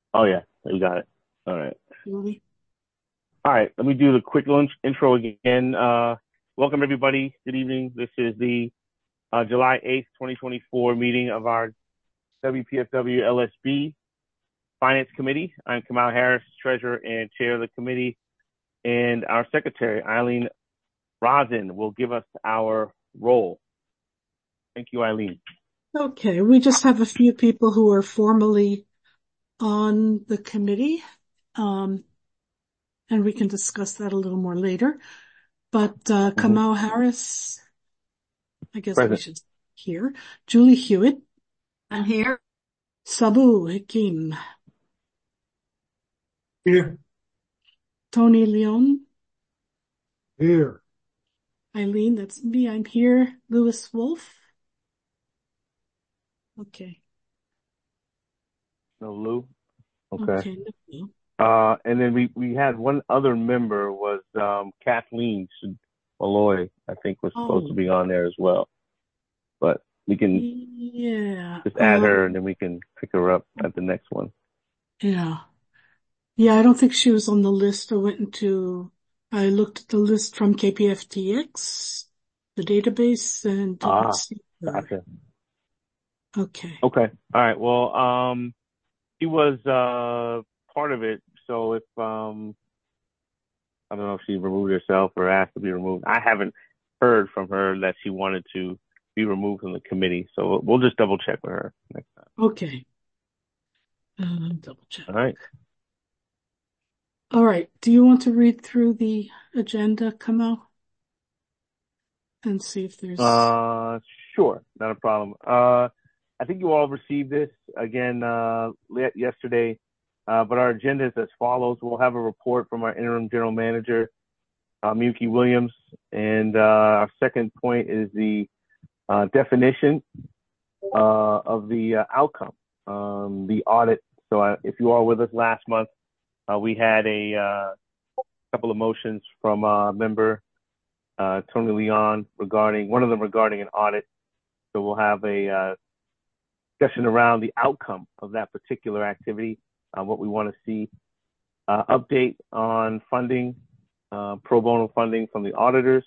Oh yeah, we got it. All right. Julie. All right. Let me do the quick little intro again. Welcome everybody. Good evening. This is the July 8th, 2024 meeting of our WPFW LSB Finance Committee. I'm Kamal Harris, Treasurer and Chair of the committee, and our Secretary, Eileen Rosin, will give us our role. Thank you, Eileen. Okay, we just have a few people who are formally on the committee, um, and we can discuss that a little more later. But Mm-hmm. Kamau Harris, I guess we Present. should hear. Julie Hewitt, I'm here. Sabu Hakim, Here. Tony Leon, Here. Eileen, that's me, I'm here. Louis Wolf. Okay, No Lou. Okay. okay. No. And then we had one other member was Kathleen Malloy, I think was supposed to Oh, be on there as well. But we can yeah, just add her and then we can pick her up at the next one. yeah. Yeah, I don't think she was on the list. I looked at the list from KPFTX, the database, and didn't Ah, see her. gotcha. Okay. Okay. All right. Well, she was part of it. So if I don't know if she removed herself or asked to be removed. I haven't heard from her that she wanted to be removed from the committee. So we'll just double check with her next time. Okay. Double check. All right. All right. Do you want to read through the agenda, Kamal? And see if there's... Sure. Not a problem. I think you all received this again, yesterday. But our agenda is as follows. We'll have a report from our interim general manager, Miyuki Williams. And, our second point is the, definition, of the, outcome, the audit. So if you are with us last month, we had a, couple of motions from a member, Tony Leon one of them regarding an audit. So we'll have a, discussion around the outcome of that particular activity, what we want to see, update on funding, pro bono funding from the auditors,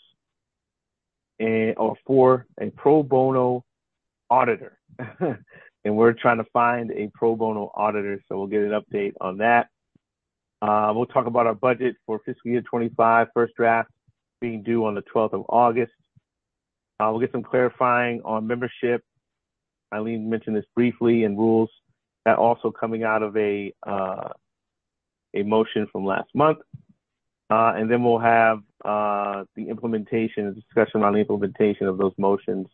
or for a pro bono auditor. And we're trying to find a pro bono auditor, so we'll get an update on that. We'll talk about our budget for fiscal year 25, first draft being due on the 12th of August. We'll get some clarifying on membership. Eileen mentioned this briefly, and rules that also coming out of a motion from last month. And then we'll have the implementation, discussion on the implementation of those motions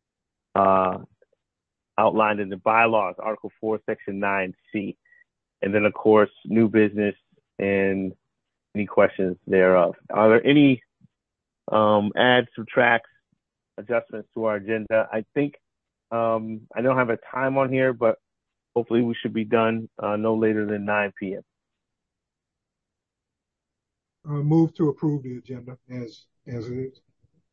outlined in the bylaws, Article 4, Section 9C. And then, of course, new business and any questions thereof. Are there any adds, subtracts, adjustments to our agenda? I think I don't have a time on here, but hopefully we should be done no later than 9 p.m. Move to approve the agenda as it is.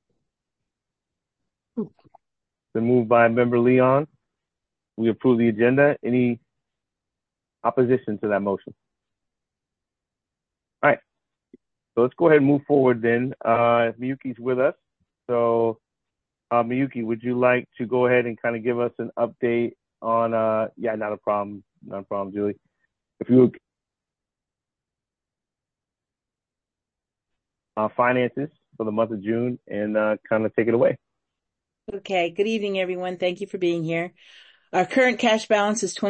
Been moved by member Leon. We approve the agenda. Any opposition to that motion? All right. So let's go ahead and move forward then. Miyuki's with us. So Miyuki, would you like to go ahead and kind of give us an update on, not a problem, Julie. If you finances for the month of June and kind of take it away. Okay. Good evening, everyone. Thank you for being here. Our current cash balance is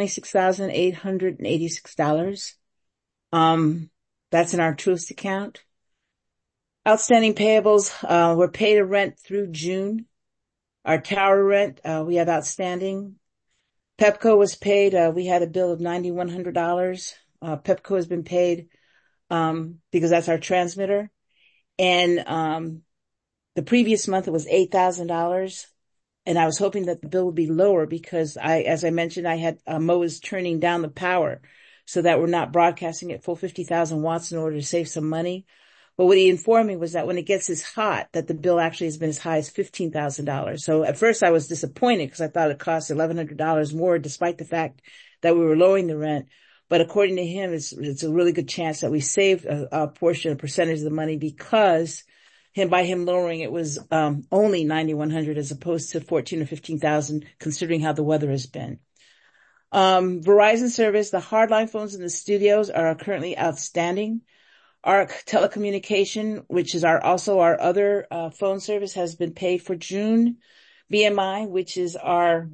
$26,886. That's in our Truist account. Outstanding payables, we're paid a rent through June. Our tower rent, we have outstanding. Pepco was paid. We had a bill of $9,100. Pepco has been paid, because that's our transmitter. And, the previous month it was $8,000. And I was hoping that the bill would be lower because as I mentioned, I had, Mo was turning down the power so that we're not broadcasting at full 50,000 watts in order to save some money. But what he informed me was that when it gets as hot, that the bill actually has been as high as $15,000. So at first I was disappointed because I thought it cost $1,100 more, despite the fact that we were lowering the rent. But according to him, it's a really good chance that we saved a percentage of the money because by him lowering it was, only 9,100 as opposed to 14 or 15,000 considering how the weather has been. Verizon service, the hardline phones in the studios are currently outstanding. Our telecommunication, which is also our other, phone service has been paid for June. BMI, which is our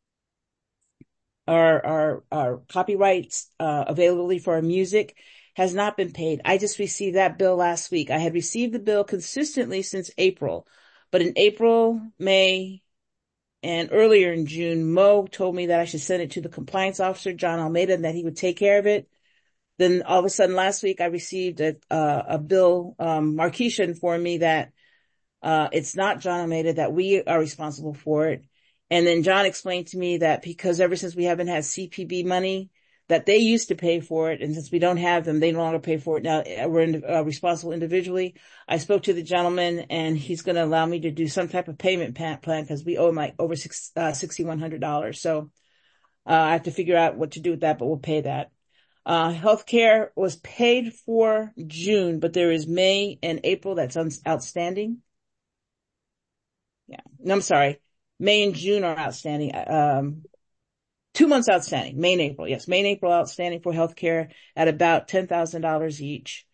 copyrights, availability for our music has not been paid. I just received that bill last week. I had received the bill consistently since April, but in April, May, and earlier in June, Mo told me that I should send it to the compliance officer, John Almeida, and that he would take care of it. Then all of a sudden last week, I received a bill, Markeisha informed me that, it's not John Almeida, that we are responsible for it. And then John explained to me that because ever since we haven't had CPB money, that they used to pay for it. And since we don't have them, they no longer pay for it. Now we're responsible individually. I spoke to the gentleman and he's going to allow me to do some type of payment plan because we owe him like over $6,100. So, I have to figure out what to do with that, but we'll pay that. Healthcare was paid for June, but there is May and April that's outstanding. Yeah. No, I'm sorry. May and June are outstanding. 2 months outstanding. May and April. Yes. May and April outstanding for healthcare at about $10,000 each.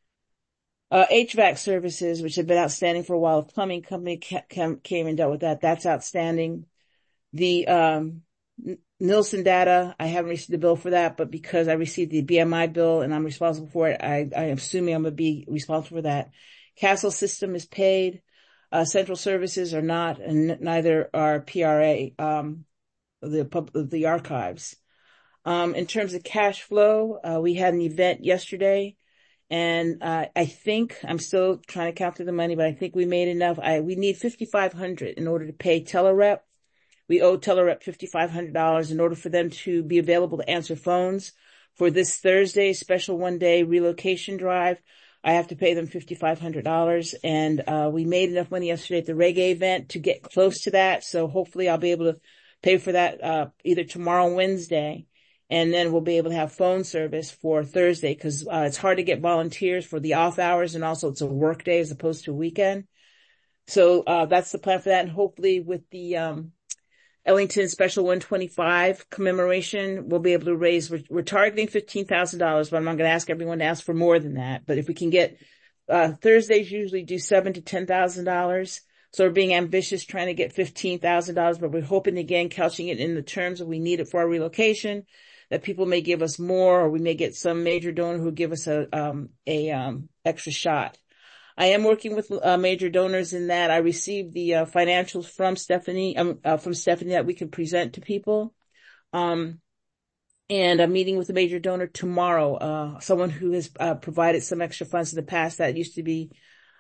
HVAC services, which have been outstanding for a while. The plumbing company came and dealt with that. That's outstanding. The, Nielsen data, I haven't received the bill for that, but because I received the BMI bill and I'm responsible for it, I am assuming I'm going to be responsible for that. Castle system is paid. Central services are not, and neither are PRA, the archives. In terms of cash flow, we had an event yesterday and, I think I'm still trying to count through the money, but I think we made enough. We need $5,500 in order to pay Telerep. We owe Telerep $5,500 in order for them to be available to answer phones for this Thursday special one-day relocation drive. I have to pay them $5,500 and, we made enough money yesterday at the reggae event to get close to that. So hopefully I'll be able to pay for that, either tomorrow or Wednesday. And then we'll be able to have phone service for Thursday because, it's hard to get volunteers for the off hours and also it's a work day as opposed to a weekend. So, that's the plan for that. And hopefully with the, Ellington Special 125 commemoration, we'll be able to raise, we're targeting $15,000, but I'm not going to ask everyone to ask for more than that. But if we can get, Thursdays usually do $7,000 to $10,000. So we're being ambitious trying to get $15,000, but we're hoping again, couching it in the terms that we need it for our relocation, that people may give us more, or we may get some major donor who give us a extra shot. I am working with major donors in that I received the financials from Stephanie that we can present to people. And I'm meeting with a major donor tomorrow, someone who has provided some extra funds in the past that used to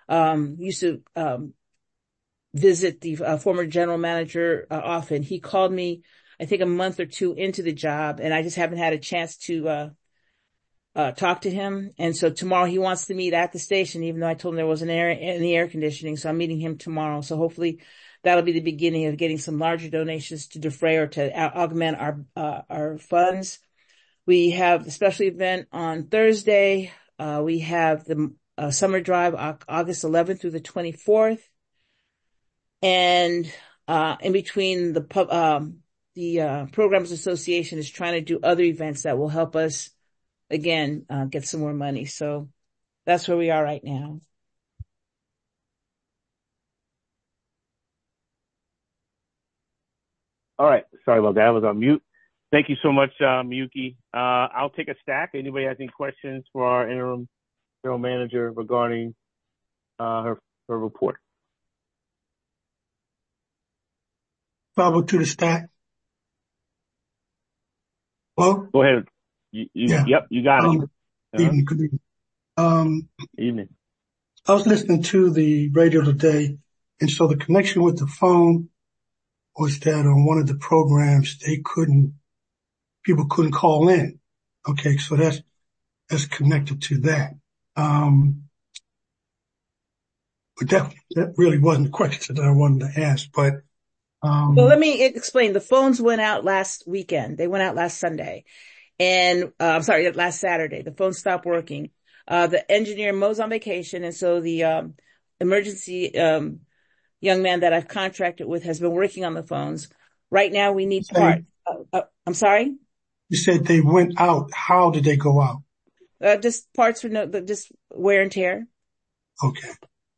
visit the former general manager often. He called me, I think, a month or two into the job, and I just haven't had a chance to talk to him. And so tomorrow he wants to meet at the station, even though I told him there wasn't any air conditioning. So I'm meeting him tomorrow. So hopefully that'll be the beginning of getting some larger donations to defray or to augment our funds. We have the special event on Thursday. We have the summer drive, August 11th through the 24th. And, in between the Programs Association is trying to do other events that will help us again, get some more money. So that's where we are right now. All right. Sorry about that. I was on mute. Thank you so much, Miyuki. I'll take a stack. Anybody has any questions for our interim general manager regarding her report? Follow to the stack. Well, go ahead. Yeah. Yep, you got it. Evening, good evening. Evening. I was listening to the radio today, and so the connection with the phone was that on one of the programs, people couldn't call in. Okay, so that's connected to that. But that really wasn't the question that I wanted to ask, but well, let me explain. The phones went out last weekend. They went out last Sunday. And, I'm sorry, last Saturday, the phone stopped working. The engineer Mo's on vacation. And so the, emergency, young man that I've contracted with has been working on the phones. Right now we need parts. I'm sorry? You said they went out. How did they go out? Just parts for just wear and tear. Okay.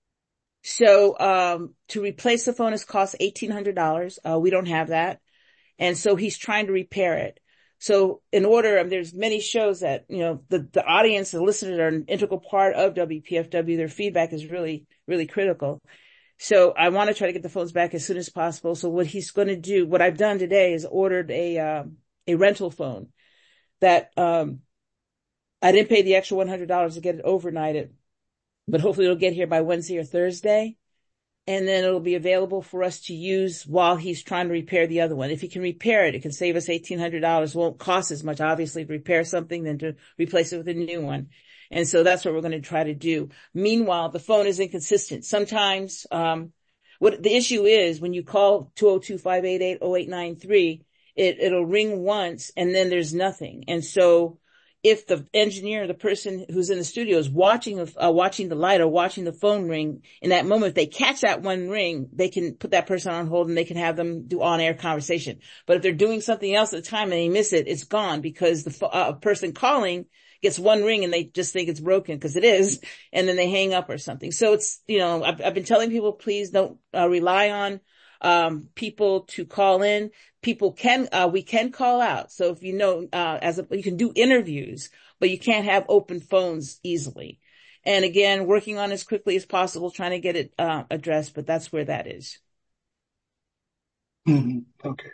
So, to replace the phone has cost $1,800. We don't have that. And so he's trying to repair it. So in order, there's many shows that, the audience, the listeners are an integral part of WPFW. Their feedback is really, really critical. So I want to try to get the phones back as soon as possible. So what he's going to do, what I've done today is ordered a rental phone that, I didn't pay the extra $100 to get it overnighted, but hopefully it'll get here by Wednesday or Thursday. And then it'll be available for us to use while he's trying to repair the other one. If he can repair it, it can save us $1,800. Won't cost as much, obviously, to repair something than to replace it with a new one. And so that's what we're going to try to do. Meanwhile, the phone is inconsistent. Sometimes, what the issue is when you call 202-588-0893, it'll ring once and then there's nothing. And so if the engineer, the person who's in the studio is watching the light or watching the phone ring in that moment, if they catch that one ring, they can put that person on hold and they can have them do on-air conversation. But if they're doing something else at the time and they miss it, it's gone because the person calling gets one ring and they just think it's broken because it is, and then they hang up or something. So it's, I've been telling people, please don't rely on people to call in. People we can call out. So if you can do interviews, but you can't have open phones easily. And again, working on as quickly as possible, trying to get it, addressed, but that's where that is. Mm-hmm. Okay.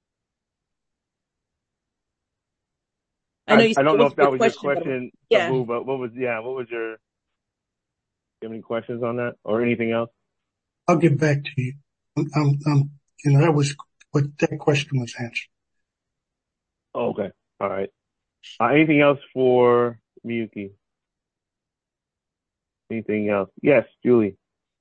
I know I don't know if that was your question, yeah. Abu, but what was your, do you have any questions on that or anything else? I'll get back to you. That was what that question was answered. Oh, okay. All right. Anything else for Miyuki? Anything else? Yes, Julie.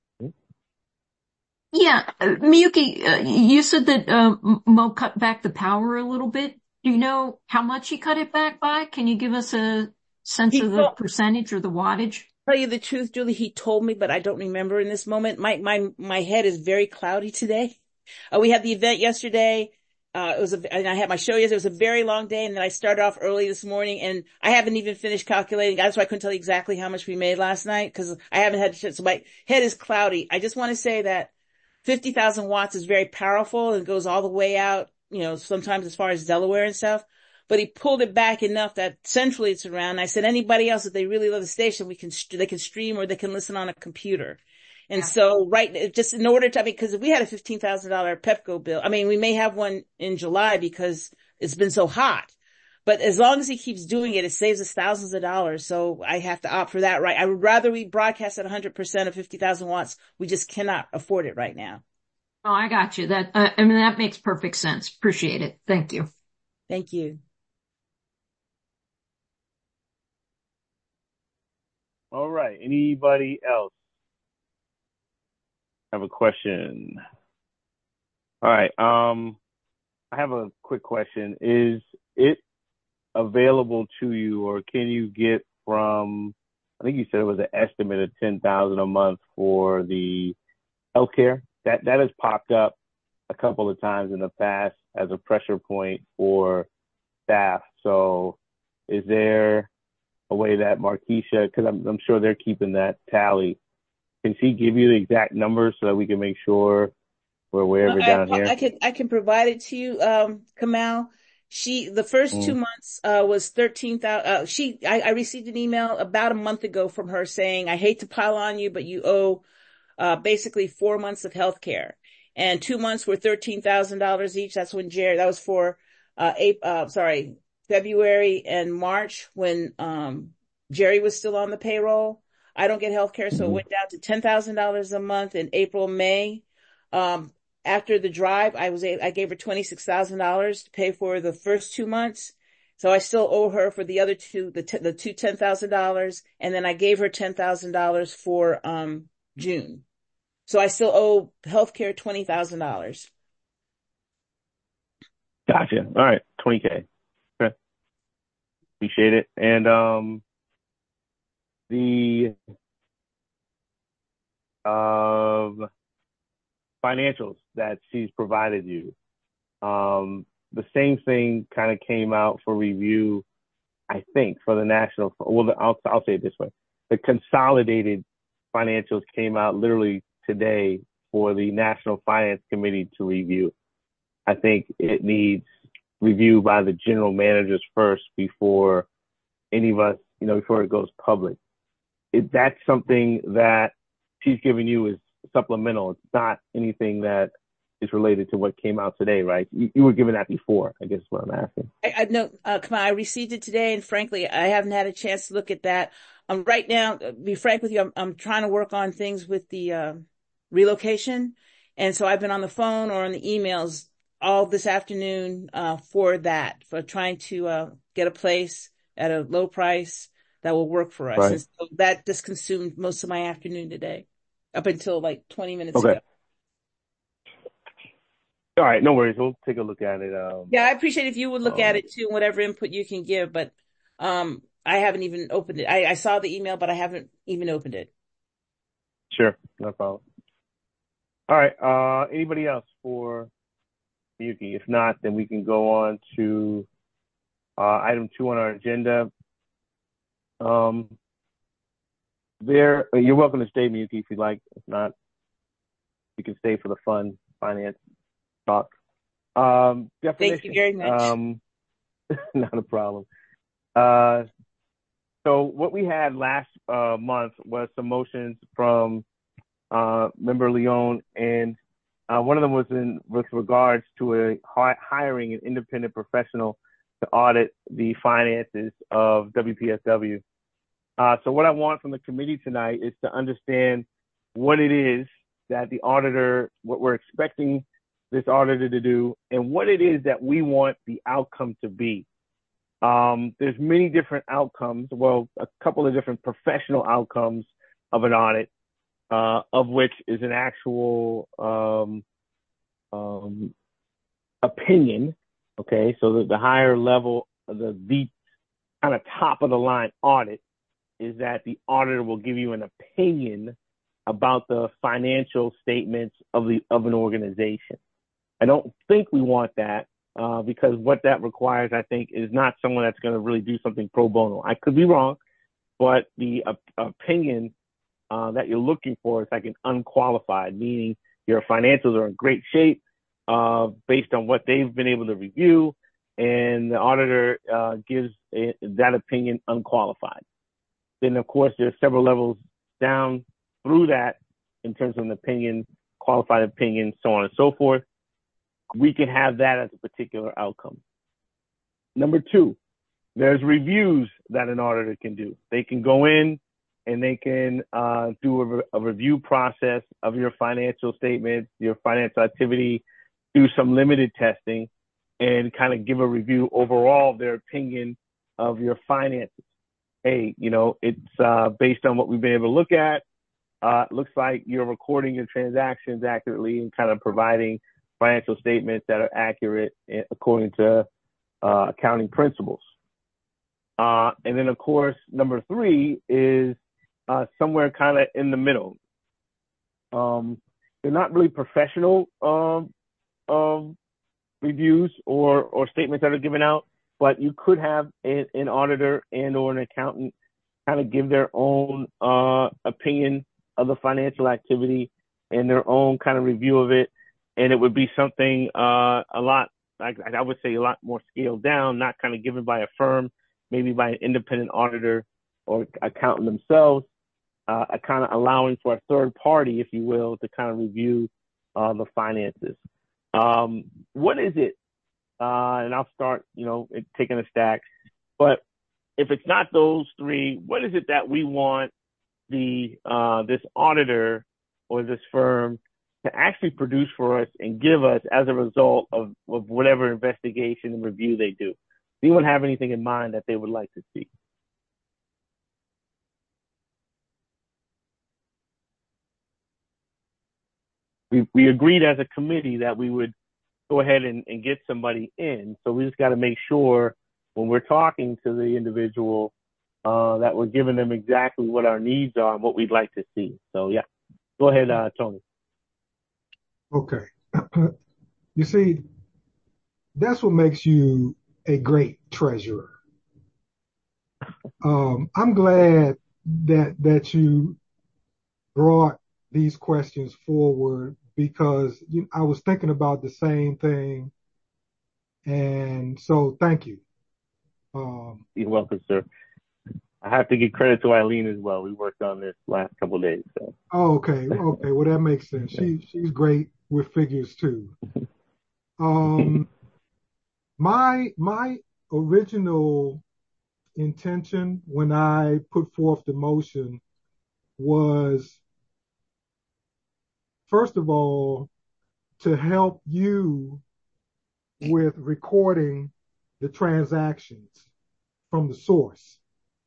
Yeah, Miyuki, you said that Mo cut back the power a little bit. Do you know how much he cut it back by? Can you give us a sense of the percentage or the wattage? Tell you the truth, Julie, he told me, but I don't remember in this moment. My head is very cloudy today. We had the event yesterday. And I had my show yesterday. It was a very long day. And then I started off early this morning and I haven't even finished calculating. That's why I couldn't tell you exactly how much we made last night because I haven't had to, so my head is cloudy. I just want to say that 50,000 watts is very powerful and goes all the way out, sometimes as far as Delaware and stuff. But he pulled it back enough that centrally it's around. And I said, anybody else, if they really love the station, they can stream or they can listen on a computer. And so, just in order to, because if we had a $15,000 Pepco bill, we may have one in July because it's been so hot. But as long as he keeps doing it, it saves us thousands of dollars. So I have to opt for that, right? I would rather we broadcast at 100% of 50,000 watts. We just cannot afford it right now. Oh, I got you. That makes perfect sense. Appreciate it. Thank you. Thank you. All right. Anybody else have a question? All right. I have a quick question. Is it available to you, or can you get from? I think you said it was an estimate of $10,000 a month for the healthcare. That has popped up a couple of times in the past as a pressure point for staff. So, is there a way that Markeisha, because I'm sure they're keeping that tally, can she give you the exact numbers so that we can make sure we're way over down here? I can provide it to you, Kamal. The first 2 months, was 13,000. I received an email about a month ago from her saying, I hate to pile on you, but you owe, basically 4 months of health care. And 2 months were $13,000 each. That's when that was for, February and March when, Jerry was still on the payroll. I don't get health care, so it went down to $10,000 a month in April, May. After the drive, I gave her $26,000 to pay for the first 2 months. So I still owe her for the other two, the two $10,000. And then I gave her $10,000 for, June. So I still owe healthcare $20,000. Gotcha. All right. $20K. Okay. Appreciate it. And the financials that she's provided you, the same thing kind of came out for review, I think, for the national. Well, I'll say it this way: the consolidated financials came out literally today for the National Finance Committee to review. I think it needs review by the general managers first before any of us, before it goes public. That's something that she's giving you is supplemental. It's not anything that is related to what came out today, right? You were given that before, I guess is what I'm asking. No, come on, I received it today, and frankly, I haven't had a chance to look at that. Right now, to be frank with you, I'm trying to work on things with the relocation, and so I've been on the phone or on the emails all this afternoon for trying to get a place at a low price that will work for us. Right. And so that just consumed most of my afternoon today, up until like 20 minutes ago. All right, no worries. We'll take a look at it. Yeah, I appreciate if you would look at it too, whatever input you can give. But I haven't even opened it. I saw the email, but I haven't even opened it. Sure, no problem. All right. Anybody else for Miyuki? If not, then we can go on to item 2 on our agenda. You're welcome to stay, Miyuki, if you'd like. If not, you can stay for the fun finance talk. Thank you very much. Not a problem. So what we had last month was some motions from Member Leon, and one of them was with regards to hiring an independent professional to audit the finances of WPSW. So what I want from the committee tonight is to understand what it is that what we're expecting this auditor to do, and what it is that we want the outcome to be. There's many different outcomes, well, a couple of different professional outcomes of an audit, of which is an actual opinion. Okay, so the higher level, the kind of top of the line audit is that the auditor will give you an opinion about the financial statements of an organization. I don't think we want that because what that requires, I think, is not someone that's going to really do something pro bono. I could be wrong, but the opinion that you're looking for is like an unqualified, meaning your financials are in great shape based on what they've been able to review, and the auditor gives that opinion unqualified. Then, of course, there's several levels down through that in terms of an opinion, qualified opinion, so on and so forth. We can have that as a particular outcome. Number 2, there's reviews that an auditor can do. They can go in and they can do a review process of your financial statements, your financial activity, do some limited testing, and kind of give a review overall of their opinion of your finances. Hey, it's based on what we've been able to look at. It looks like you're recording your transactions accurately and kind of providing financial statements that are accurate according to accounting principles. And then, of course, number 3 is somewhere kind of in the middle. They're not really professional reviews or statements that are given out, but you could have an auditor and or an accountant kind of give their own opinion of the financial activity and their own kind of review of it. And it would be something a lot, like I would say, a lot more scaled down, not kind of given by a firm, maybe by an independent auditor or accountant themselves, kind of allowing for a third party, if you will, to kind of review the finances. What is it? And I'll start, taking a stack. But if it's not those 3, what is it that we want this auditor or this firm to actually produce for us and give us as a result of whatever investigation and review they do? Does anyone have anything in mind that they would like to see? We agreed as a committee that we would go ahead and get somebody in. So we just got to make sure when we're talking to the individual, that we're giving them exactly what our needs are and what we'd like to see. So yeah, go ahead, Tony. Okay. You see, that's what makes you a great treasurer. I'm glad that you brought these questions forward because I was thinking about the same thing. And so thank you. You're welcome, sir. I have to give credit to Eileen as well. We worked on this last couple of days. So. Oh, okay. Okay. Well, that makes sense. She's great with figures too. My original intention when I put forth the motion was, first of all, to help you with recording the transactions from the source.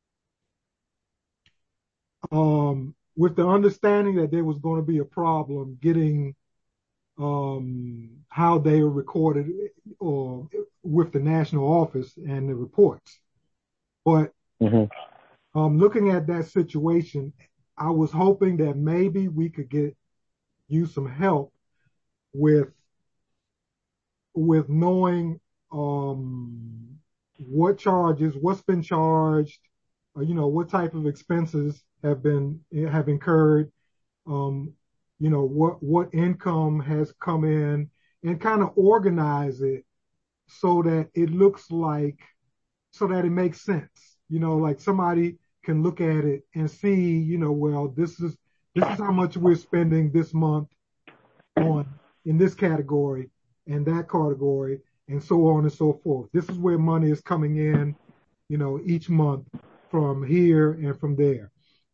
With the understanding that there was going to be a problem getting how they were recorded with the national office and the reports. But looking at that situation, I was hoping that maybe we could get you some help with knowing what charges, what's been charged, what type of expenses have incurred, what income has come in, and kind of organize it so that it looks like, so that it makes sense. Like somebody can look at it and see, well, this is how much we're spending this month in this category and that category, and so on and so forth. This is where money is coming in, each month from here and from there.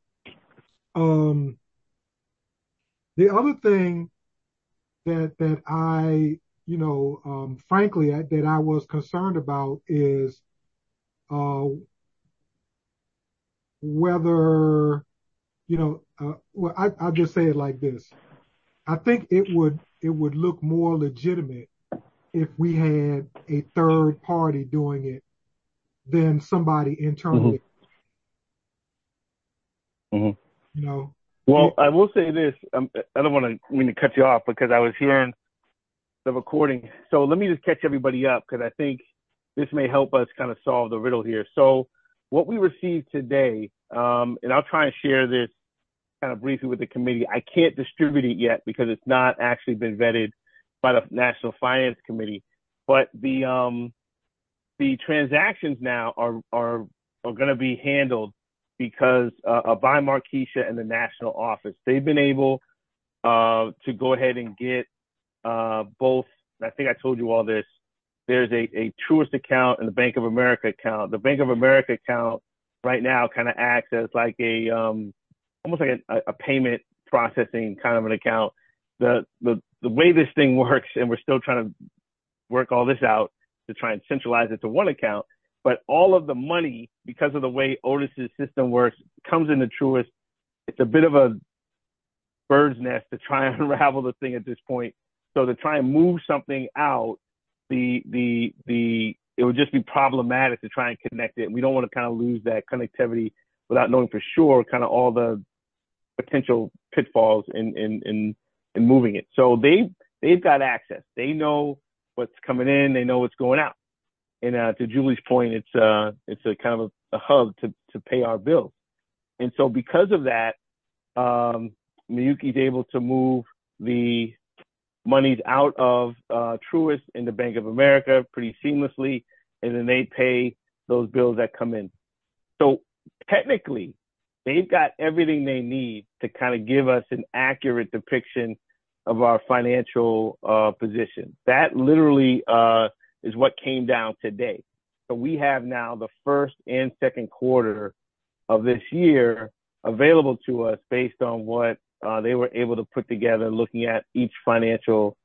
The other thing that I, frankly, that I was concerned about is whether, well, I'll just say it like this. I think it would look more legitimate if we had a third party doing it than somebody internally. Well, I will say this. I don't mean to cut you off because I was hearing the recording. So let me just catch everybody up because I think this may help us kind of solve the riddle here. So what we received today, and I'll try and share this kind of briefly with the committee. I can't distribute it yet because it's not actually been vetted by the National Finance Committee. But the transactions now are going to be handled because by Markeisha and the national office. They've been able to go ahead and get both. I think I told you all this. There's a Truist account and the Bank of America account. The Bank of America account right now kind of acts as like a almost like a payment processing kind of an account. The way this thing works, and we're still trying to work all this out to try and centralize it to one account. But all of the money, because of the way Otis's system works, comes into Truist. It's a bit of a bird's nest to try and unravel the thing at this point. So to try and move something out, it would just be problematic to try and connect it. We don't want to kind of lose that connectivity without knowing for sure kind of all the potential pitfalls in moving it. So they've got access. They know what's coming in. They know what's going out. And to Julie's point, it's a kind of a hub to pay our bills. And so because of that, Miyuki's able to move the monies out of Truist into Bank of America pretty seamlessly, and then they pay those bills that come in. So technically, they've got everything they need to kind of give us an accurate depiction of our financial position. That literally is what came down today. So we have now the first and second quarter of this year available to us based on what they were able to put together, looking at each bank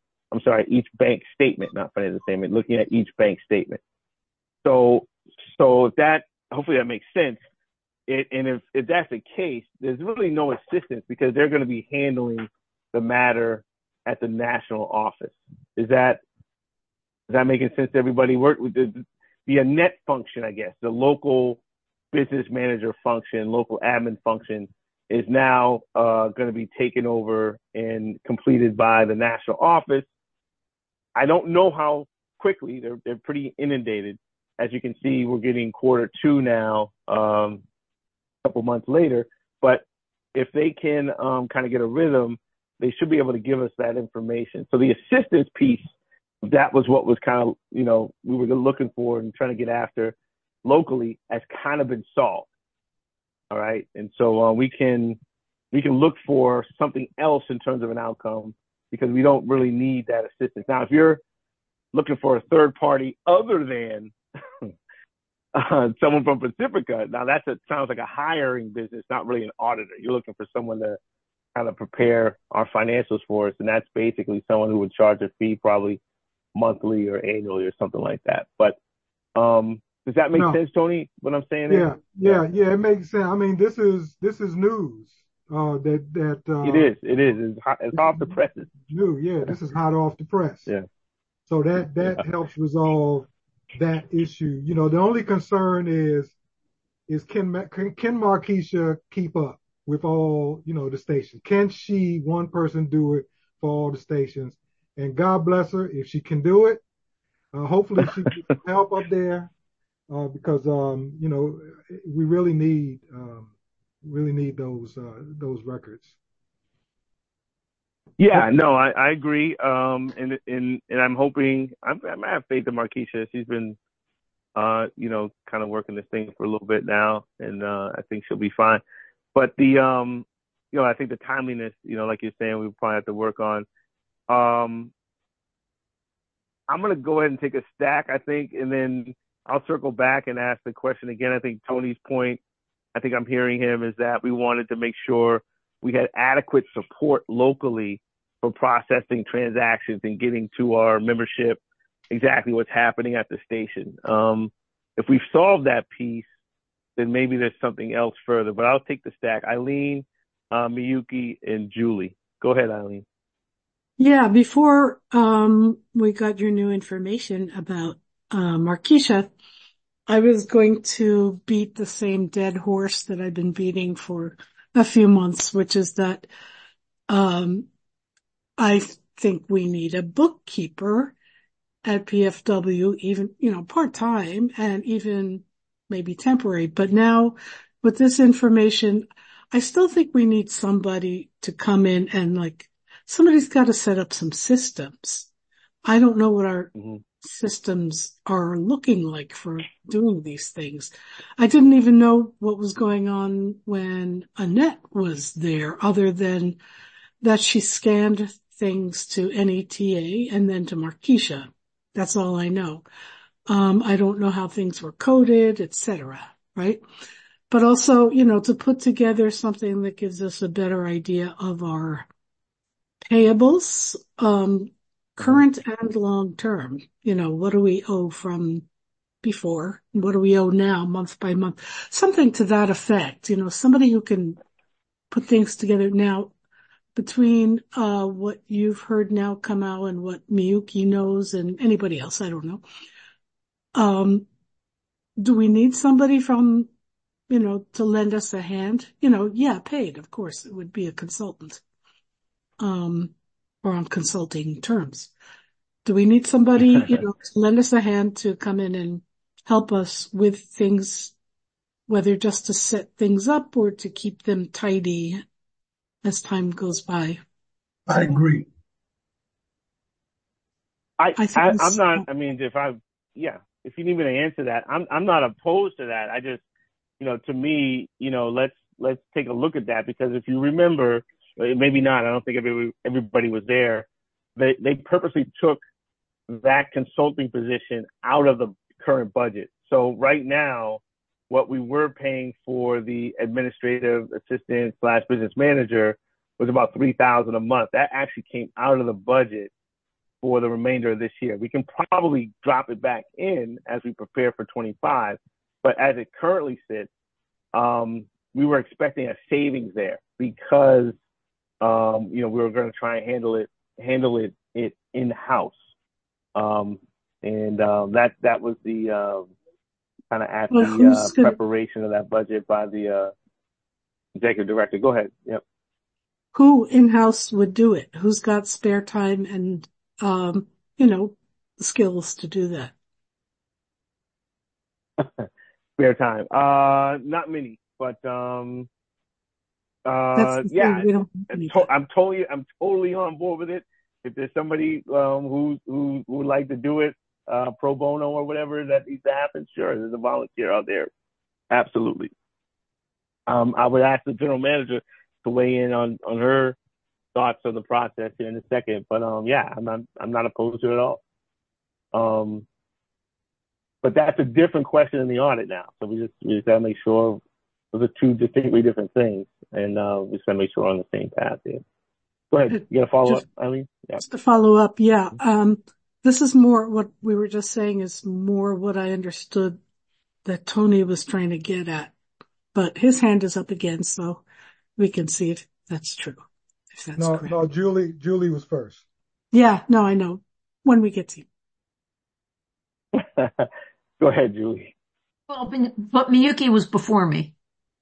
statement, not financial statement, looking at each bank statement. So that, hopefully that makes sense. And if that's the case, there's really no assistance because they're going to be handling the matter at the national office. Is that making sense to everybody? The be a net function, I guess. The local business manager function, local admin function is now going to be taken over and completed by the national office. I don't know how quickly. They're pretty inundated. As you can see, we're getting Q2 now, a couple months later. But if they can kind of get a rhythm, they should be able to give us that information. So the assistance piece, that was what was kind of, we were looking for and trying to get after locally, has kind of been solved. All right. And so we can look for something else in terms of an outcome, because we don't really need that assistance. Now, if you're looking for a third party other than someone from Pacifica, now sounds like a hiring business, not really an auditor. You're looking for someone to kind of prepare our financials for us, and that's basically someone who would charge a fee probably monthly or annually or something like that. But does that make sense, Tony, what I'm saying? Yeah, it makes sense. I mean, this is news. It is. It's off the presses. New, yeah. This is hot off the press. Yeah. So that helps resolve that issue. The only concern is can Markeisha keep up with all, the stations? Can one person do it for all the stations? And God bless her if she can do it. Hopefully she can help up there, because we really need those records. Yeah, no, I agree. And I'm hoping, I have faith in Markeisha. She's been, kind of working this thing for a little bit now, and I think she'll be fine. But I think the timeliness, like you're saying, we probably have to work on. I'm going to go ahead and take a stack, I think, and then I'll circle back and ask the question again. I think Tony's point, I think I'm hearing him, is that we wanted to make sure we had adequate support locally for processing transactions and getting to our membership exactly what's happening at the station. If we've solved that piece, then maybe there's something else further. But I'll take the stack. Eileen, Miyuki, and Julie. Go ahead, Eileen. Yeah, before we got your new information about Markeisha, I was going to beat the same dead horse that I've been beating for a few months, which is that I think we need a bookkeeper at PFW, even, part-time and even maybe temporary. But now with this information, I still think we need somebody to come in and somebody's got to set up some systems. I don't know what our systems are looking like for doing these things. I didn't even know what was going on when Annette was there, other than that she scanned things to NETA and then to Markeisha. That's all I know. I don't know how things were coded, etc. Right? But also, to put together something that gives us a better idea of our payables, current and long term. What do we owe from before? What do we owe now, month by month? Something to that effect. Somebody who can put things together. Now, between what you've heard now, Kamau, and what Miyuki knows, and anybody else, I don't know. Do we need somebody from, to lend us a hand? Paid, of course. It would be a consultant. Or on consulting terms. Do we need somebody, to lend us a hand to come in and help us with things, whether just to set things up or to keep them tidy as time goes by? I agree. I'm not, if you need me to answer that, I'm not opposed to that. I just, to me, let's take a look at that, because if you remember, maybe not, I don't think everybody was there. They purposely took that consulting position out of the current budget. So right now, what we were paying for the administrative assistant / business manager was about $3,000 a month. That actually came out of the budget for the remainder of this year. We can probably drop it back in as we prepare for 25, but as it currently sits, we were expecting a savings there because we were going to try and handle it in-house. That was the kind of at Well, the preparation of that budget by the executive director. Go ahead. Yep. who in-house would do it? Who's got spare time and, the skills to do that? Spare time. Not many, but That's the yeah, thing. We don't have any time. I'm totally on board with it. If there's somebody who would like to do it pro bono or whatever that needs to happen, sure, there's a volunteer out there. Absolutely. I would ask the general manager to weigh in on her thoughts on the process here in a second, but yeah, I'm not opposed to it at all. But that's a different question in the audit now. So we just gotta make sure those are two distinctly different things, and we just gotta make sure we're on the same path here. Go ahead. You got to follow up, Eileen? Yeah. Just to follow up, yeah. This is more what we were just saying is more what I understood that Tony was trying to get at. But his hand is up again, so we can see if that's true. If that's correct. No, Julie was first. Yeah, no, I know. When we get to you. Go ahead, Julie. Well, but Miyuki was before me.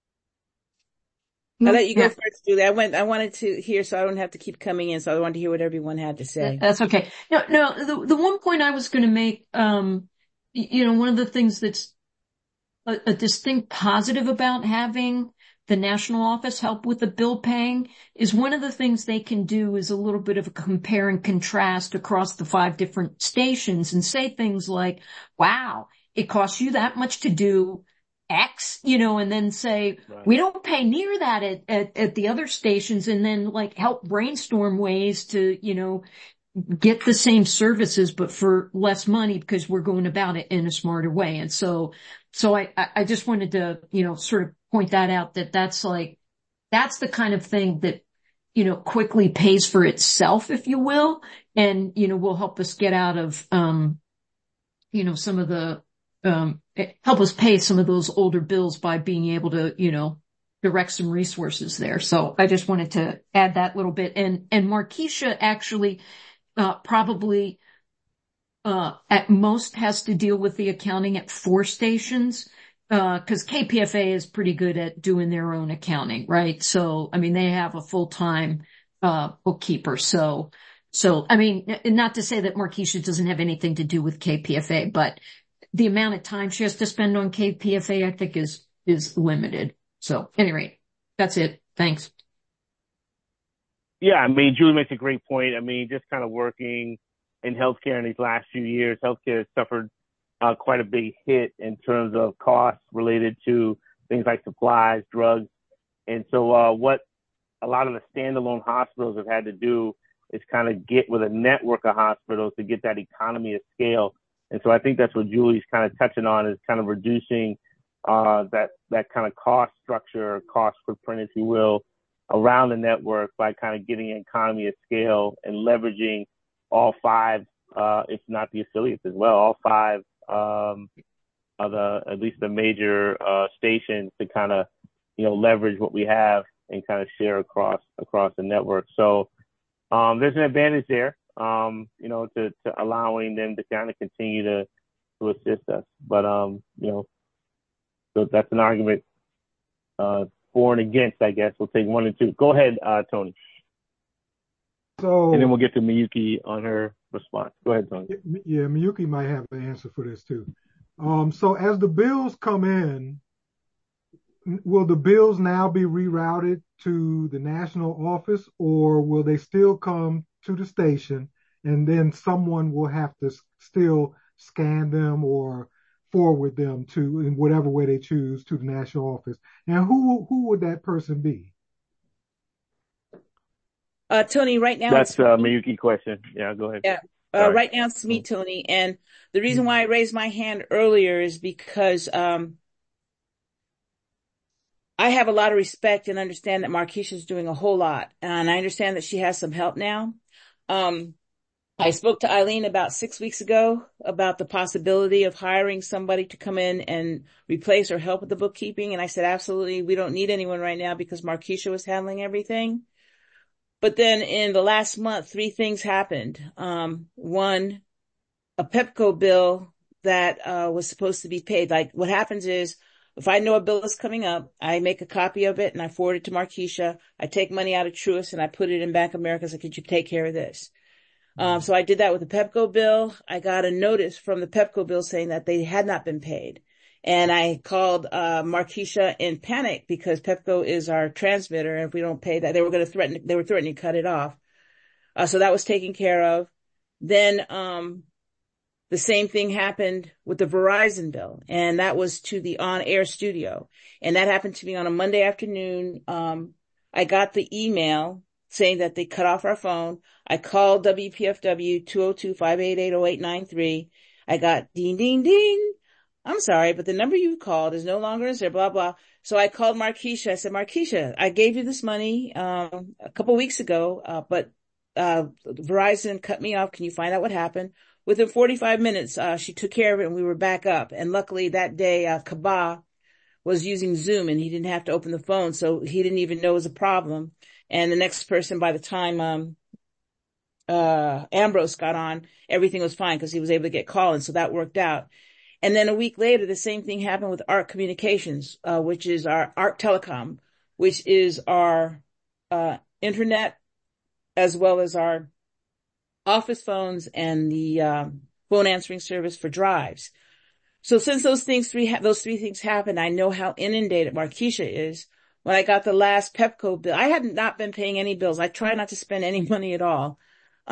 I'll let you go first, Julie. I wanted to hear, so I don't have to keep coming in. So I wanted to hear what everyone had to say. That's okay. No, the one point I was going to make, one of the things that's a distinct positive about having the national office help with the bill paying is one of the things they can do is a little bit of a compare and contrast across the 5 different stations and say things like, wow, it costs you that much to do X, and then say, right, we don't pay near that at the other stations, and then like help brainstorm ways to, get the same services, but for less money because we're going about it in a smarter way. And so I just wanted to, sort of point that out that's the kind of thing that, quickly pays for itself, if you will, and, will help us get out of, some of the, help us pay some of those older bills by being able to, direct some resources there. So I just wanted to add that little bit. And Markeisha actually, probably, at most has to deal with the accounting at 4 stations, cause KPFA is pretty good at doing their own accounting, right? So, I mean, they have a full-time, bookkeeper. So, I mean, not to say that Markeisha doesn't have anything to do with KPFA, but the amount of time she has to spend on KPFA, I think is limited. So anyway, that's it. Thanks. Yeah, I mean, Julie makes a great point. I mean, just kind of working in healthcare in these last few years, healthcare has suffered quite a big hit in terms of costs related to things like supplies, drugs. And so what a lot of the standalone hospitals have had to do is kind of get with a network of hospitals to get that economy of scale. And so I think that's what Julie's kind of touching on is kind of reducing that kind of cost structure, or cost footprint, if you will, around the network by kind of getting an economy of scale and leveraging all 5, if not the affiliates as well, all 5 of at least the major stations to kind of leverage what we have and kind of share across the network. So there's an advantage there, to allowing them to kind of continue to assist us. But so that's an argument for and against, I guess. We'll take 1 and 2. Go ahead, Tony. So, and then we'll get to Miyuki on her response. Go ahead, Tony. Yeah, Miyuki might have the answer for this too. So as the bills come in, will the bills now be rerouted to the national office, or will they still come to the station and then someone will have to still scan them or forward them to, in whatever way they choose, to the national office? And who would that person be? Tony, right now that's a Miyuki question. Yeah, go ahead. Yeah. Right now it's me, Tony. And the reason why I raised my hand earlier is because, I have a lot of respect and understand that Markeisha is doing a whole lot. And I understand that she has some help now. I spoke to Eileen about 6 weeks ago about the possibility of hiring somebody to come in and replace or help with the bookkeeping. And I said, absolutely, we don't need anyone right now because Markeisha was handling everything. But then in the last month, 3 things happened. One, a Pepco bill that was supposed to be paid. Like what happens is if I know a bill is coming up, I make a copy of it and I forward it to Markeisha. I take money out of Truist and I put it in Bank of America. So could you take care of this? So I did that with the Pepco bill. I got a notice from the Pepco bill saying that they had not been paid. And I called Markeisha in panic because Pepco is our transmitter. And if we don't pay that, they were threatening to cut it off. So that was taken care of. Then the same thing happened with the Verizon bill, and that was to the on-air studio. And that happened to me on a Monday afternoon. I got the email saying that they cut off our phone. I called WPFW 202-588-0893. I got ding, ding, ding. I'm sorry, but the number you called is no longer in there, blah, blah. So I called Markeisha. I said, Markeisha, I gave you this money a couple weeks ago, but Verizon cut me off. Can you find out what happened? Within 45 minutes, she took care of it and we were back up. And luckily that day, Kaba was using Zoom and he didn't have to open the phone. So he didn't even know it was a problem. And the next person, by the time, Ambrose got on, everything was fine because he was able to get calling. So that worked out. And then a week later, the same thing happened with ARC Communications, which is our ARC Telecom, which is our, internet as well as our office phones and the, phone answering service for drives. So since those three things happened, I know how inundated Markeisha is. When I got the last Pepco bill, I had not been paying any bills. I try not to spend any money at all.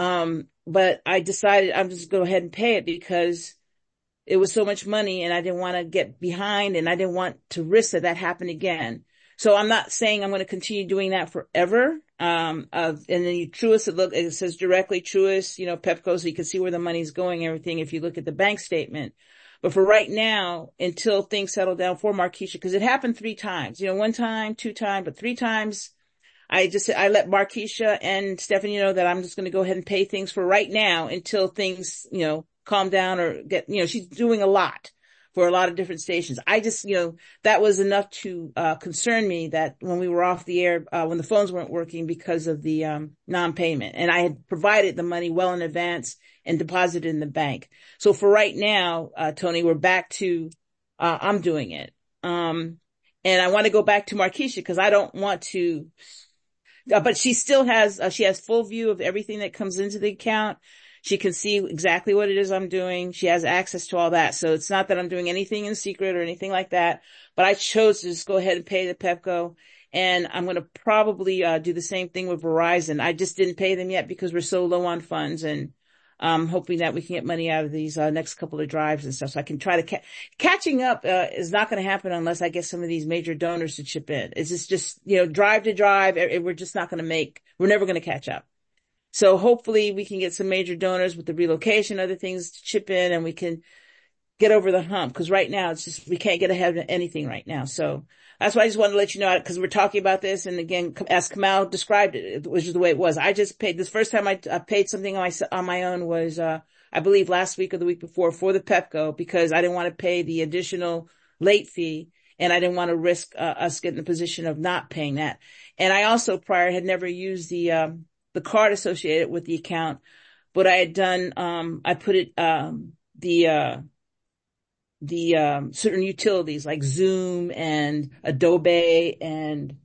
But I decided I'm just go ahead and pay it because it was so much money and I didn't want to get behind and I didn't want to risk that happened again. So I'm not saying I'm going to continue doing that forever. And then Truist, it says directly Truist, Pepco, so you can see where the money's going, everything, if you look at the bank statement. But for right now, until things settle down for Markeisha, because it happened 3 times, 1 time, 2 times, but 3 times, I let Markeisha and Stephanie know that I'm just going to go ahead and pay things for right now until things, calm down or get, she's doing a lot for a lot of different stations. I just, that was enough to, concern me that when we were off the air, when the phones weren't working because of the, non-payment, and I had provided the money well in advance and deposited in the bank. So for right now, Tony, we're back to, I'm doing it. And I want to go back to Markeisha because I don't want to, but she still has, she has full view of everything that comes into the account. She can see exactly what it is I'm doing. She has access to all that. So it's not that I'm doing anything in secret or anything like that, but I chose to just go ahead and pay the Pepco. And I'm going to probably, do the same thing with Verizon. I just didn't pay them yet because we're so low on funds, and I'm hoping that we can get money out of these, next couple of drives and stuff. So I can try to catching up, is not going to happen unless I get some of these major donors to chip in. It's just, drive to drive. We're just not going to we're never going to catch up. So hopefully we can get some major donors with the relocation, other things to chip in, and we can get over the hump. Cause right now it's just, we can't get ahead of anything right now. So that's why I just wanted to let you know, cause we're talking about this. And again, as Kamal described it, which is the way it was. I just paid this first time I paid something on my own was, I believe last week or the week before for the Pepco, because I didn't want to pay the additional late fee. And I didn't want to risk, us getting in a position of not paying that. And I also prior had never used the card associated with the account, but I had done, I put it, certain utilities like Zoom and Adobe and,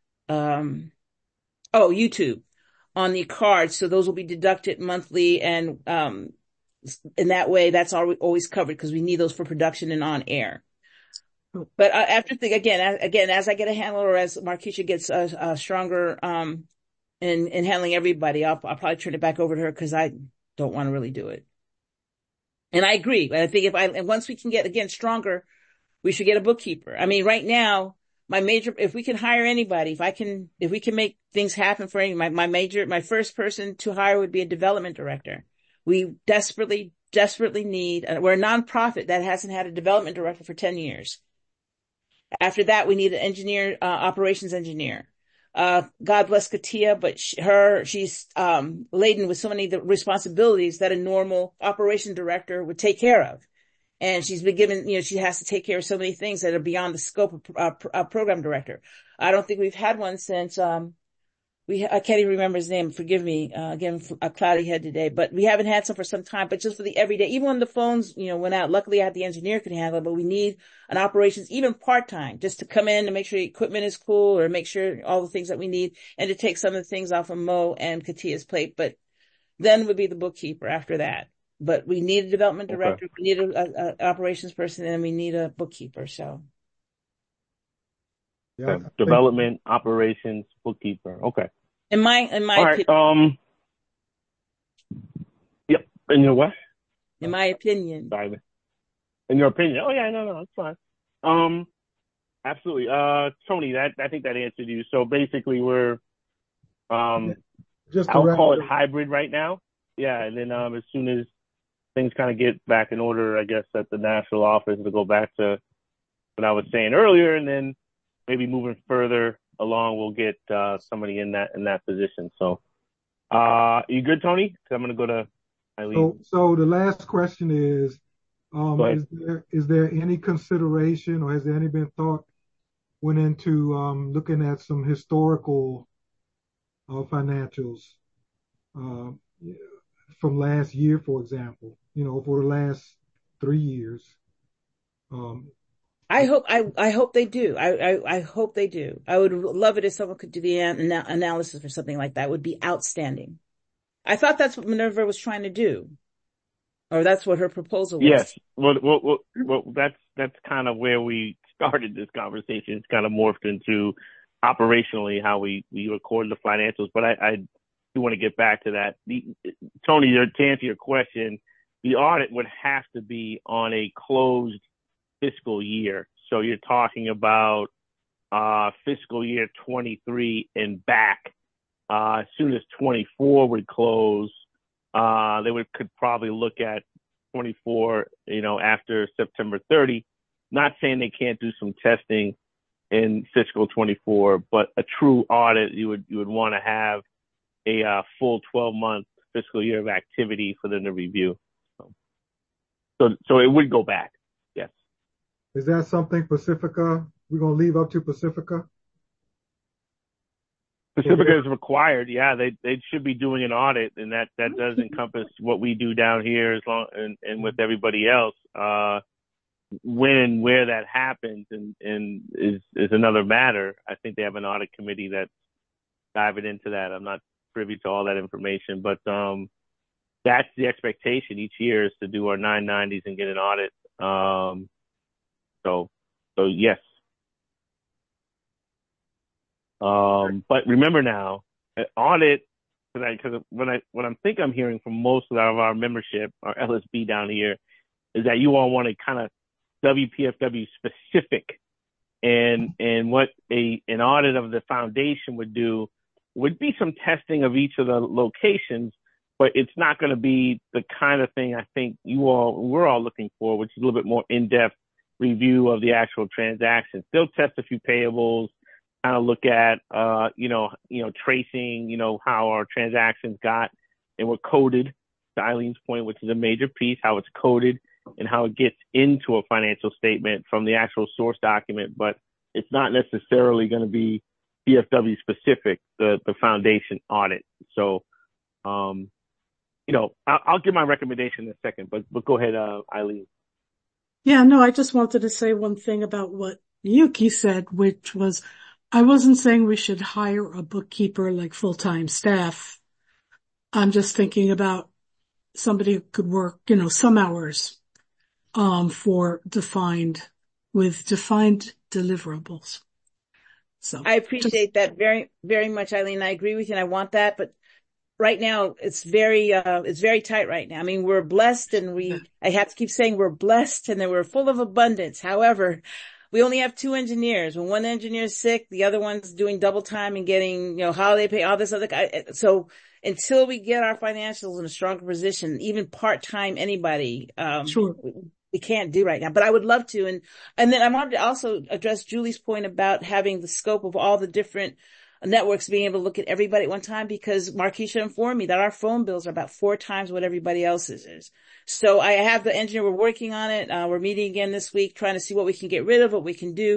YouTube on the card. So those will be deducted monthly. And, in that way, that's always covered because we need those for production and on air. But after again, as I get a handle or as Markeisha gets stronger, in handling everybody, I'll probably turn it back over to her because I don't want to really do it. And I agree. I think once we can get again stronger, we should get a bookkeeper. I mean, right now, if we can hire anybody, if we can make things happen for my first person to hire would be a development director. We desperately need, we're a nonprofit that hasn't had a development director for 10 years. After that, we need an engineer, operations engineer. God bless Katia, but she's laden with so many responsibilities that a normal operation director would take care of. And she's been given, she has to take care of so many things that are beyond the scope of a program director. I don't think we've had one since, I can't even remember his name. Forgive me. Again, a cloudy head today, but we haven't had some for some time, but just for the everyday, even when the phones, went out, luckily I had the engineer could handle it, but we need an operations, even part-time, just to come in to make sure the equipment is cool or make sure all the things that we need and to take some of the things off of Mo and Katia's plate. But then would be the bookkeeper after that. But we need a development director, we need a operations person, and we need a bookkeeper. So. Yeah, Okay. Development, operations, bookkeeper. Okay. In my All right. opinion. Yep. In your what? In my opinion. Sorry. In your opinion? Oh yeah, no, it's fine. Absolutely. Tony, I think that answered you. So basically, we're I'll call it hybrid right now. Yeah, and then as soon as things kind of get back in order, I guess at the national office, to go back to what I was saying earlier, and then maybe moving further along, we'll get somebody in that position. So, you good, Tony? 'Cause I'm going to go to Eileen. So the last question is there any consideration, or has there any been thought went into looking at some historical financials from last year, for example, for the last 3 years? I hope they do. I hope they do. I would love it if someone could do the analysis for something like that. It would be outstanding. I thought that's what Minerva was trying to do, or that's what her proposal was. Yes. Well, that's kind of where we started this conversation. It's kind of morphed into operationally how we record the financials, but I do want to get back to that. Tony, to answer your question, the audit would have to be on a closed fiscal year. So you're talking about fiscal year 23 and back. As soon as 24 would close, they could probably look at 24, after September 30. Not saying they can't do some testing in fiscal 24, but a true audit, you would want to have a full 12-month fiscal year of activity for them to review. So it would go back. Yes. Is that something Pacifica? We're going to leave up to Pacifica? Pacifica is required. Yeah, they should be doing an audit, and that does encompass what we do down here and with everybody else. When and where that happens and is another matter. I think they have an audit committee that's diving into that. I'm not privy to all that information, but that's the expectation each year, is to do our 990s and get an audit. So yes. But remember now, an audit, because what I'm hearing from most of our membership, our LSB down here, is that you all want to kind of WPFW specific, and what an audit of the foundation would do would be some testing of each of the locations, but it's not going to be the kind of thing I think we're all looking for, which is a little bit more in-depth review of the actual transactions. They'll test a few payables, kind of look at, tracing, how our transactions got and were coded, to Eileen's point, which is a major piece, how it's coded and how it gets into a financial statement from the actual source document. But it's not necessarily going to be PFW specific, the foundation audit. So, I'll give my recommendation in a second, but go ahead, Eileen. Yeah, no, I just wanted to say one thing about what Yuki said, which was, I wasn't saying we should hire a bookkeeper like full-time staff. I'm just thinking about somebody who could work, some hours, with defined deliverables. So I appreciate that very, very much, Eileen. I agree with you and I want that, but right now it's very tight right now. I mean, we're blessed and I have to keep saying we're blessed and that we're full of abundance. However, we only have 2 engineers. When one engineer is sick, the other one's doing double time and getting, holiday pay, all this other. So until we get our financials in a stronger position, even part-time anybody, sure, we can't do right now, but I would love to. And then I wanted to also address Julie's point about having the scope of all the different networks, being able to look at everybody at one time, because Marquisha informed me that our phone bills are about 4 times what everybody else's is. So I have the engineer, we're working on it. We're meeting again this week, trying to see what we can get rid of, what we can do.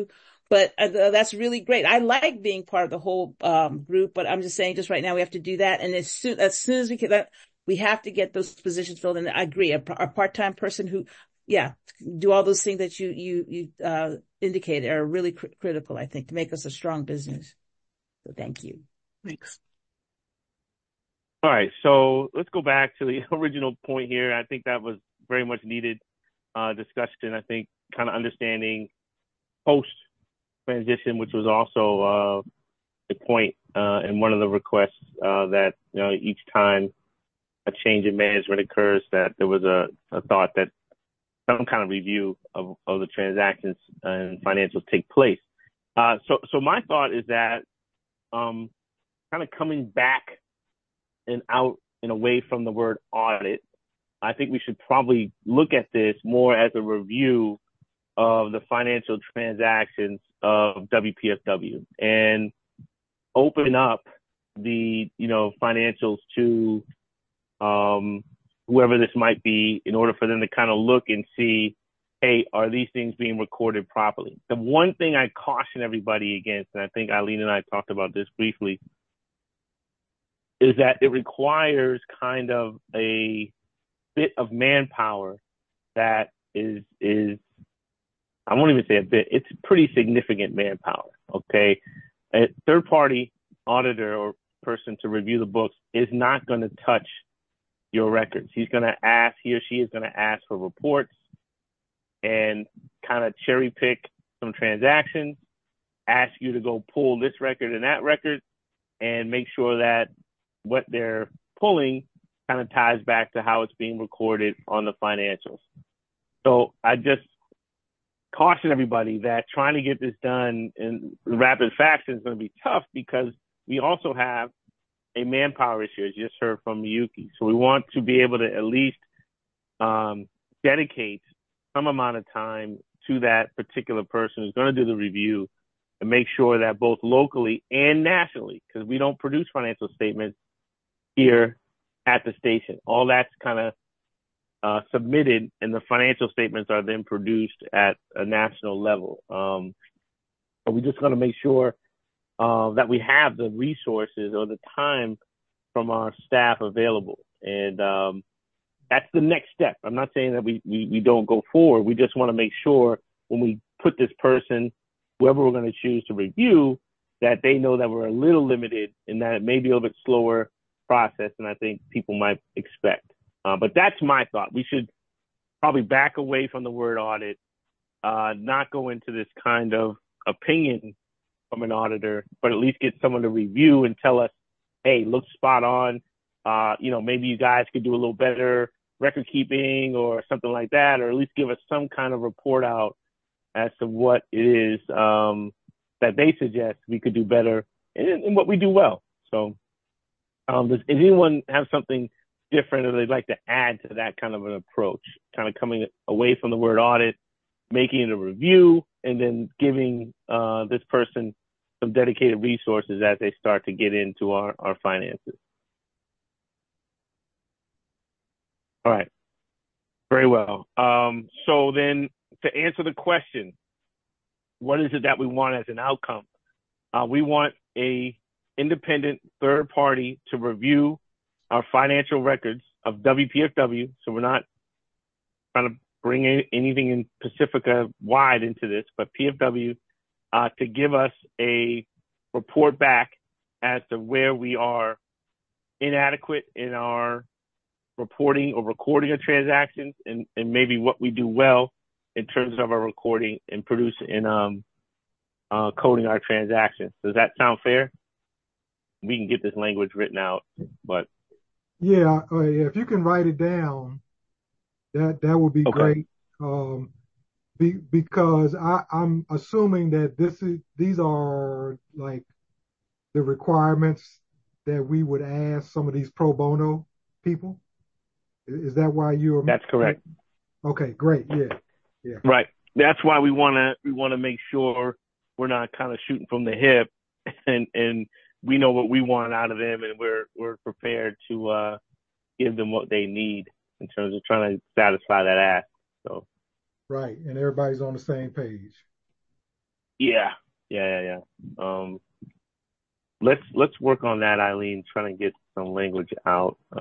But that's really great. I like being part of the whole group, but I'm just saying, just right now, we have to do that. And as soon as we can, we have to get those positions filled. And I agree, a part-time person who, do all those things that you indicated are really critical, I think, to make us a strong business. So thank you. Thanks. All right, so let's go back to the original point here. I think that was very much needed discussion. I think kind of understanding post transition, which was also a point in one of the requests that each time a change in management occurs, that there was a thought that some kind of review of the transactions and financials take place. So my thought is that kind of coming back and out and away from the word audit, I think we should probably look at this more as a review of the financial transactions of WPFW and open up the financials to whoever this might be, in order for them to kind of look and see, hey, are these things being recorded properly? The one thing I caution everybody against, and I think Eileen and I talked about this briefly, is that it requires kind of a bit of manpower that is I won't even say a bit, it's pretty significant manpower, okay? A third-party auditor or person to review the books is not going to touch your records. He or she is going to ask for reports and kind of cherry pick some transactions, ask you to go pull this record and that record, and make sure that what they're pulling kind of ties back to how it's being recorded on the financials. So I just caution everybody that trying to get this done in rapid fashion is going to be tough, because we also have a manpower issue, as you just heard from Miyuki. So we want to be able to at least dedicate some amount of time to that particular person who's going to do the review, and make sure that both locally and nationally, because we don't produce financial statements here at the station, all that's kind of submitted, and the financial statements are then produced at a national level. But we just got to make sure that we have the resources or the time from our staff available. And that's the next step. I'm not saying that we don't go forward. We just want to make sure when we put this person, whoever we're going to choose to review, that they know that we're a little limited and that it may be a little bit slower process than I think people might expect. But that's my thought. We should probably back away from the word audit, not go into this kind of opinion from an auditor, but at least get someone to review and tell us, hey, looks spot on. Maybe you guys could do a little better record keeping or something like that, or at least give us some kind of report out as to what it is that they suggest we could do better and what we do well. So does anyone have something different or they'd like to add to that kind of an approach, kind of coming away from the word audit, making it a review, and then giving this person some dedicated resources as they start to get into our finances? All right. Very well. So then, to answer the question, what is it that we want as an outcome? We want a independent third party to review our financial records of WPFW. So we're not trying to bring anything in Pacifica wide into this, but PFW, to give us a report back as to where we are inadequate in our reporting or recording of transactions, and maybe what we do well in terms of our recording and producing and coding our transactions. Does that sound fair? We can get this language written out, but yeah, if you can write it down, that would be okay. Great. Because I'm assuming that these are like the requirements that we would ask some of these pro bono people. Is that why you're? That's correct. Okay, great. Yeah. Right. That's why we want to make sure we're not kind of shooting from the hip, and we know what we want out of them, and we're prepared to give them what they need in terms of trying to satisfy that ask. So. Right, and everybody's on the same page. Yeah, Yeah. Let's work on that, Eileen, trying to get some language out. I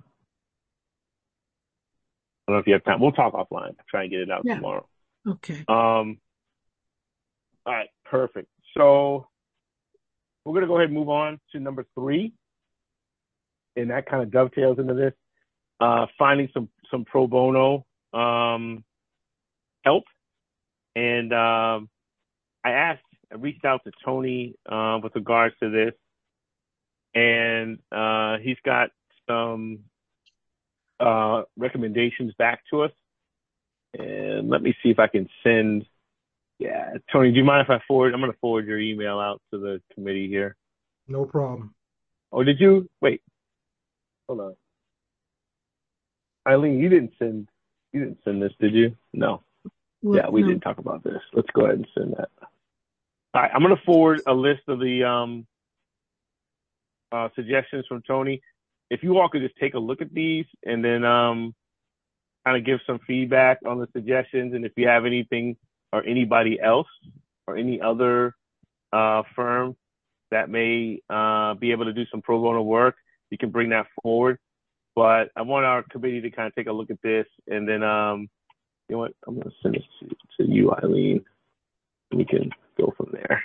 don't know if you have time. We'll talk offline. Try and get it out tomorrow. Okay. All right, perfect. So we're going to go ahead and move on to number 3. And that kind of dovetails into this, finding some pro bono help. And I reached out to Tony with regards to this. And he's got some recommendations back to us. And let me see if I can send. Yeah, Tony, do you mind if I'm going to forward your email out to the committee here. No problem. Oh, did you? Wait. Hold on. Eileen, you didn't send this, did you? No. Well, yeah, we didn't talk about this. Let's go ahead and send that. All right, I'm going to forward a list of the suggestions from Tony. If you all could just take a look at these and then kind of give some feedback on the suggestions, and if you have anything or anybody else or any other firm that may be able to do some pro bono work, you can bring that forward. But I want our committee to kind of take a look at this, and then you know what? I'm going to send this to you, Eileen, and we can go from there.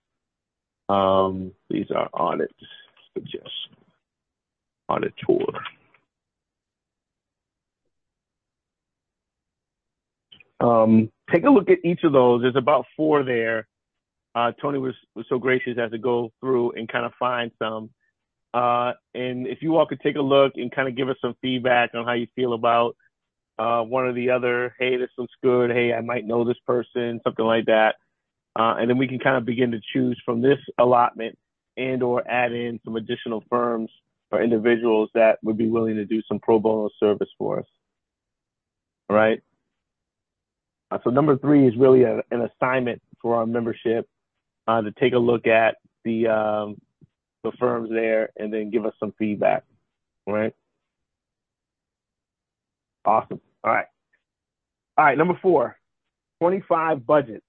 These are audit suggestions. Auditor. Take a look at each of those. There's about 4 there. Tony was so gracious as to go through and kind of find some. And if you all could take a look and kind of give us some feedback on how you feel about one or the other. Hey, this looks good. Hey, I might know this person, something like that. And then we can kind of begin to choose from this allotment and or add in some additional firms or individuals that would be willing to do some pro bono service for us. All right. So number 3 is really an assignment for our membership to take a look at the firms there and then give us some feedback. All right. Awesome. All right. Number 4, 25 budget.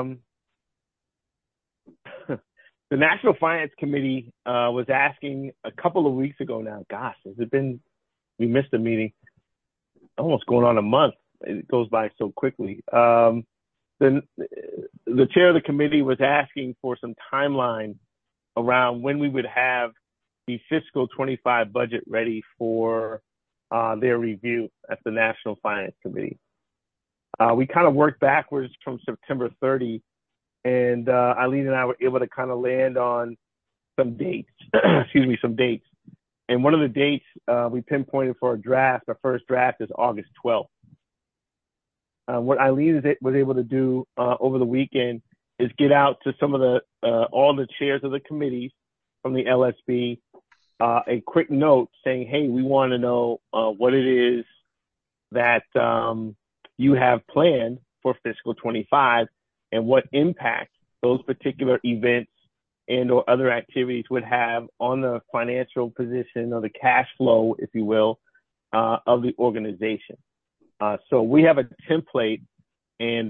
The National Finance Committee was asking a couple of weeks ago now. Gosh, has it been? We missed a meeting. Almost going on a month. It goes by so quickly. The chair of the committee was asking for some timeline around when we would have the fiscal 25 budget ready for their review at the National Finance Committee. We kind of worked backwards from September 30, and Eileen and I were able to kind of land on some dates. Some dates. And one of the dates we pinpointed for our first draft is August 12th. What Eileen was able to do over the weekend is get out to some of all the chairs of the committees from the LSB a quick note saying, hey, we want to know what it is that you have planned for fiscal 25 and what impact those particular events and or other activities would have on the financial position or the cash flow, if you will, of the organization. So we have a template and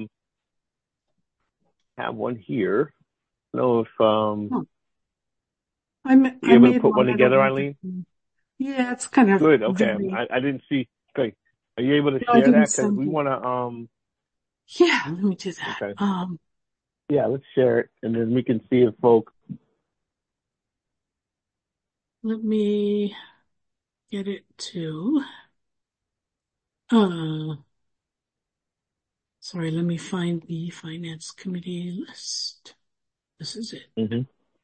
have one here. I don't know if you able to put one together, Eileen? Yeah, it's kind of good. Okay, I didn't see. Okay, are you able to share that? Because we want to. Yeah, let me do that. Okay. Yeah, let's share it, and then we can see if folks. Let me get it to. Sorry, let me find the Finance Committee list. This is it. Mm-hmm.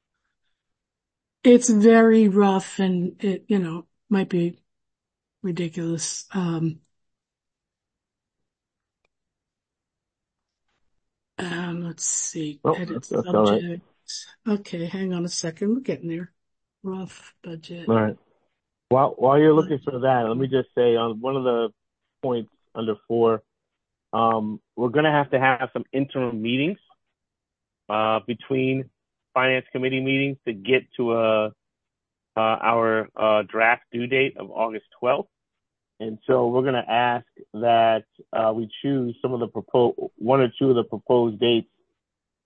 It's very rough and it, might be ridiculous. Let's see. Edit subject. Right. Okay, hang on a second. We're getting there. Rough budget. All right. While you're looking for that, let me just say on one of the points under 4, we're going to have some interim meetings between Finance Committee meetings to get to our draft due date of August 12th. And so we're going to ask that we choose one or two of the proposed dates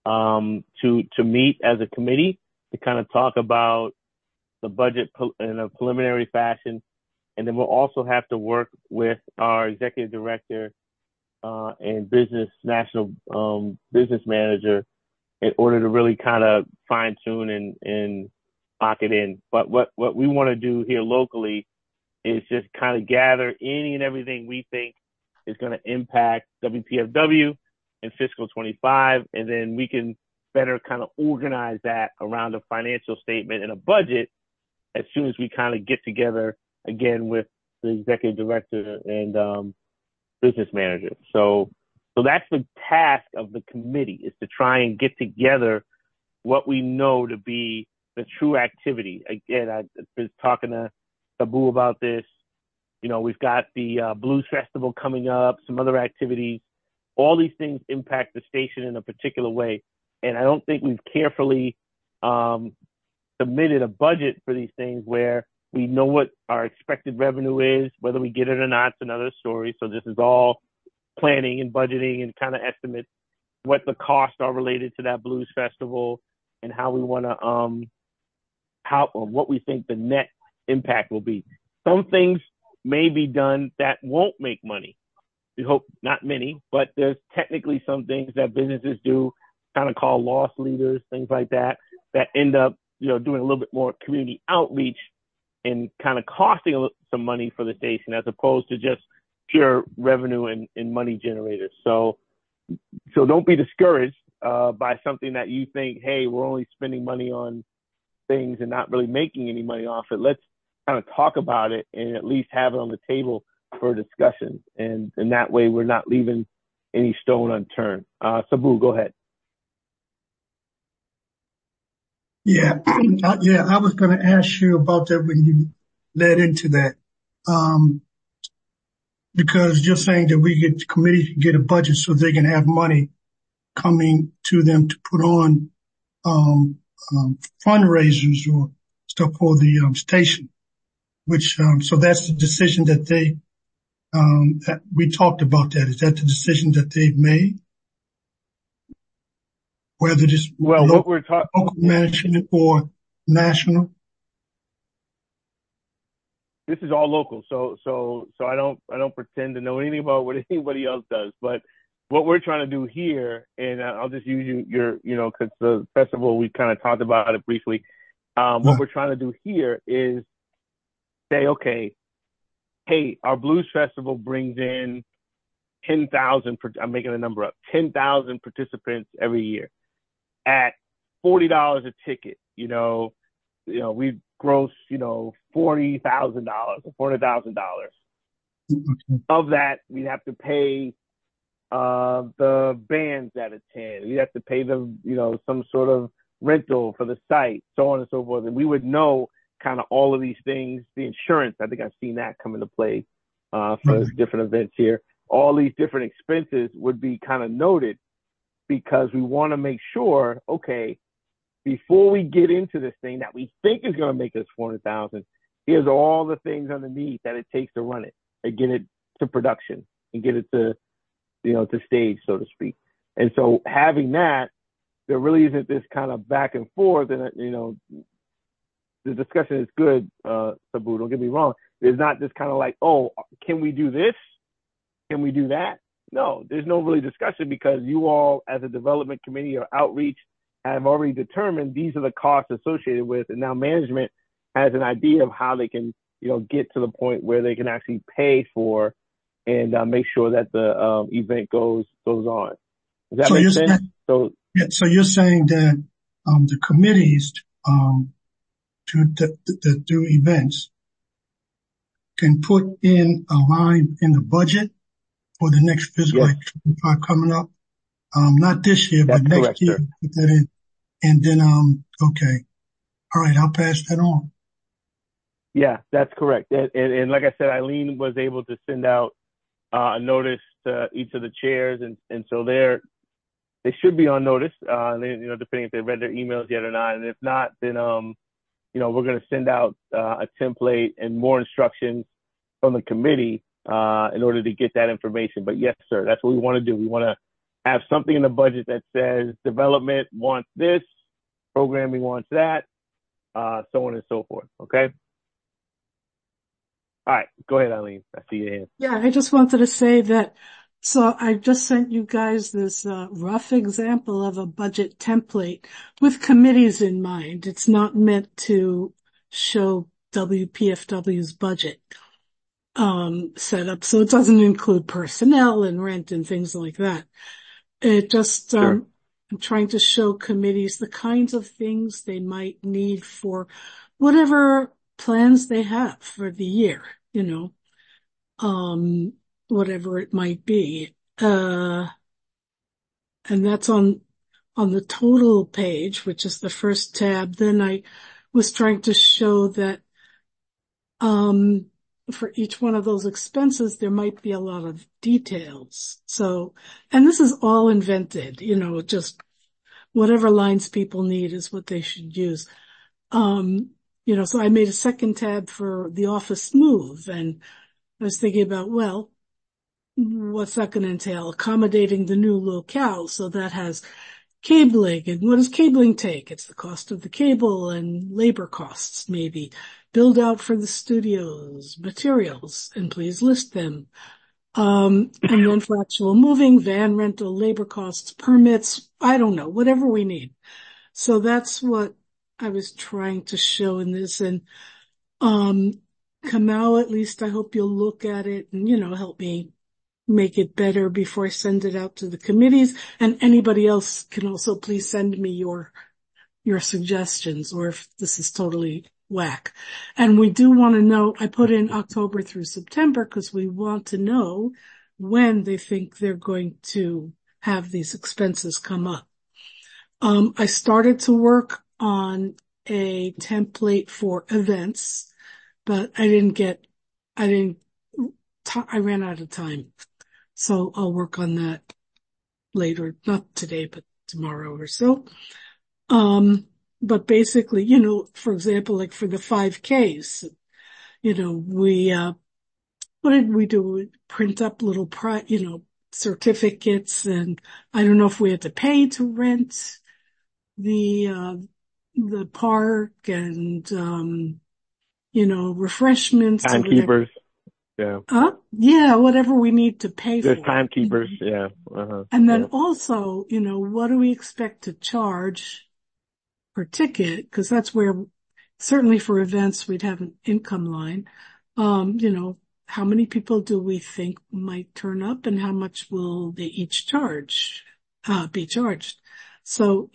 to meet as a committee to kind of talk about the budget in a preliminary fashion. And then we'll also have to work with our executive director and national business manager in order to really kind of fine tune and lock it in. But what we want to do here locally is just kind of gather any and everything we think is going to impact WPFW in fiscal 25, and then we can better kind of organize that around a financial statement and a budget as soon as we kind of get together again with the executive director and business manager. So that's the task of the committee, is to try and get together what we know to be the true activity. Again, I was talking to Sabu about this. You know, we've got the Blues Festival coming up, some other activities. All these things impact the station in a particular way. And I don't think we've carefully submitted a budget for these things where we know what our expected revenue is. Whether we get it or not, it's another story. So this is all planning and budgeting and kind of estimates what the costs are related to that Blues Festival and how we want to, what we think the net impact will be. Some things may be done that won't make money. We hope not many, but there's technically some things that businesses do, kind of called loss leaders, things like that end up, doing a little bit more community outreach and kind of costing some money for the station as opposed to just pure revenue and money generators. So don't be discouraged by something that you think, hey, we're only spending money on things and not really making any money off it. Let's kind of talk about it and at least have it on the table for discussion. And that way we're not leaving any stone unturned. Sabu, go ahead. Yeah. I was going to ask you about that when you led into that. Because you're saying that the committee get a budget so they can have money coming to them to put on, fundraisers or stuff for the, station, which, so that's the decision that that we talked about that. Is that the decision that they've made? Whether this local management or national? This is all local, so I don't pretend to know anything about what anybody else does. But what we're trying to do here, and I'll just use because the festival, we kind of talked about it briefly. What we're trying to do here is say, okay, hey, our Blues Festival brings in 10,000. I'm making a number up. 10,000 participants every year at $40 a ticket. We gross, $40,000 or $400,000. Of that, we'd have to pay the bands that attend. We'd have to pay them, some sort of rental for the site, so on and so forth. And we would know kind of all of these things. The insurance, I think I've seen that come into play for different events here. All these different expenses would be kind of noted because we want to make sure, okay, before we get into this thing that we think is going to make us 400,000, here's all the things underneath that it takes to run it and get it to production and get it to, to stage, so to speak. And so having that, there really isn't this kind of back and forth. And, the discussion is good, Sabu, don't get me wrong. There's not this kind of like, oh, can we do this? Can we do that? No, there's no really discussion because you all as a development committee or outreach have already determined these are the costs associated with, and now management has an idea of how they can, get to the point where they can actually pay for and make sure that the event goes on. Does that make sense? So you're saying that the committees that do events can put in a line in the budget for the next fiscal year coming up. Not this year, but next year. Put that in. And then, okay. All right. I'll pass that on. Yeah, that's correct. And like I said, Eileen was able to send out a notice to each of the chairs. And so they should be on notice, depending if they read their emails yet or not. And if not, then, we're going to send out a template and more instructions from the committee in order to get that information. But yes, sir, that's what we want to do. We want to have something in the budget that says development wants this, programming wants that, so on and so forth. Okay. All right. Go ahead, Eileen. I see your hand. Yeah, I just wanted to say that. So I just sent you guys this rough example of a budget template with committees in mind. It's not meant to show WPFW's budget set up, so it doesn't include personnel and rent and things like that. It just Sure. I'm trying to show committees the kinds of things they might need for whatever plans they have for the year, whatever it might be. And that's on the total page, which is the first tab. Then I was trying to show that, for each one of those expenses, there might be a lot of details. So, and this is all invented, just whatever lines people need is what they should use. So I made a second tab for the office move, and I was thinking about, well, what's that going to entail? Accommodating the new locale. So that has cabling. And what does cabling take? It's the cost of the cable and labor costs, maybe. Build out for the studios, materials, and please list them. And then for actual moving, van rental, labor costs, permits, I don't know, whatever we need. So that's what I was trying to show in this. And, Kamau, at least I hope you'll look at it and, help me make it better before I send it out to the committees. And anybody else can also please send me your suggestions, or if this is totally whack. And we do want to know, I put in October through September because we want to know when they think they're going to have these expenses come up. I started to work on a template for events, but I ran out of time. So I'll work on that later, not today, but tomorrow or so. But basically, for example, like for the 5Ks, what did we do? Print up little, certificates, and I don't know if we had to pay to rent the park and, refreshments. Timekeepers. Yeah. Yeah, whatever we need to pay for. There's timekeepers. Yeah. Uh-huh. And then also, what do we expect to charge per ticket? Because that's where, certainly for events, we'd have an income line. How many people do we think might turn up, and how much will they each be charged? So,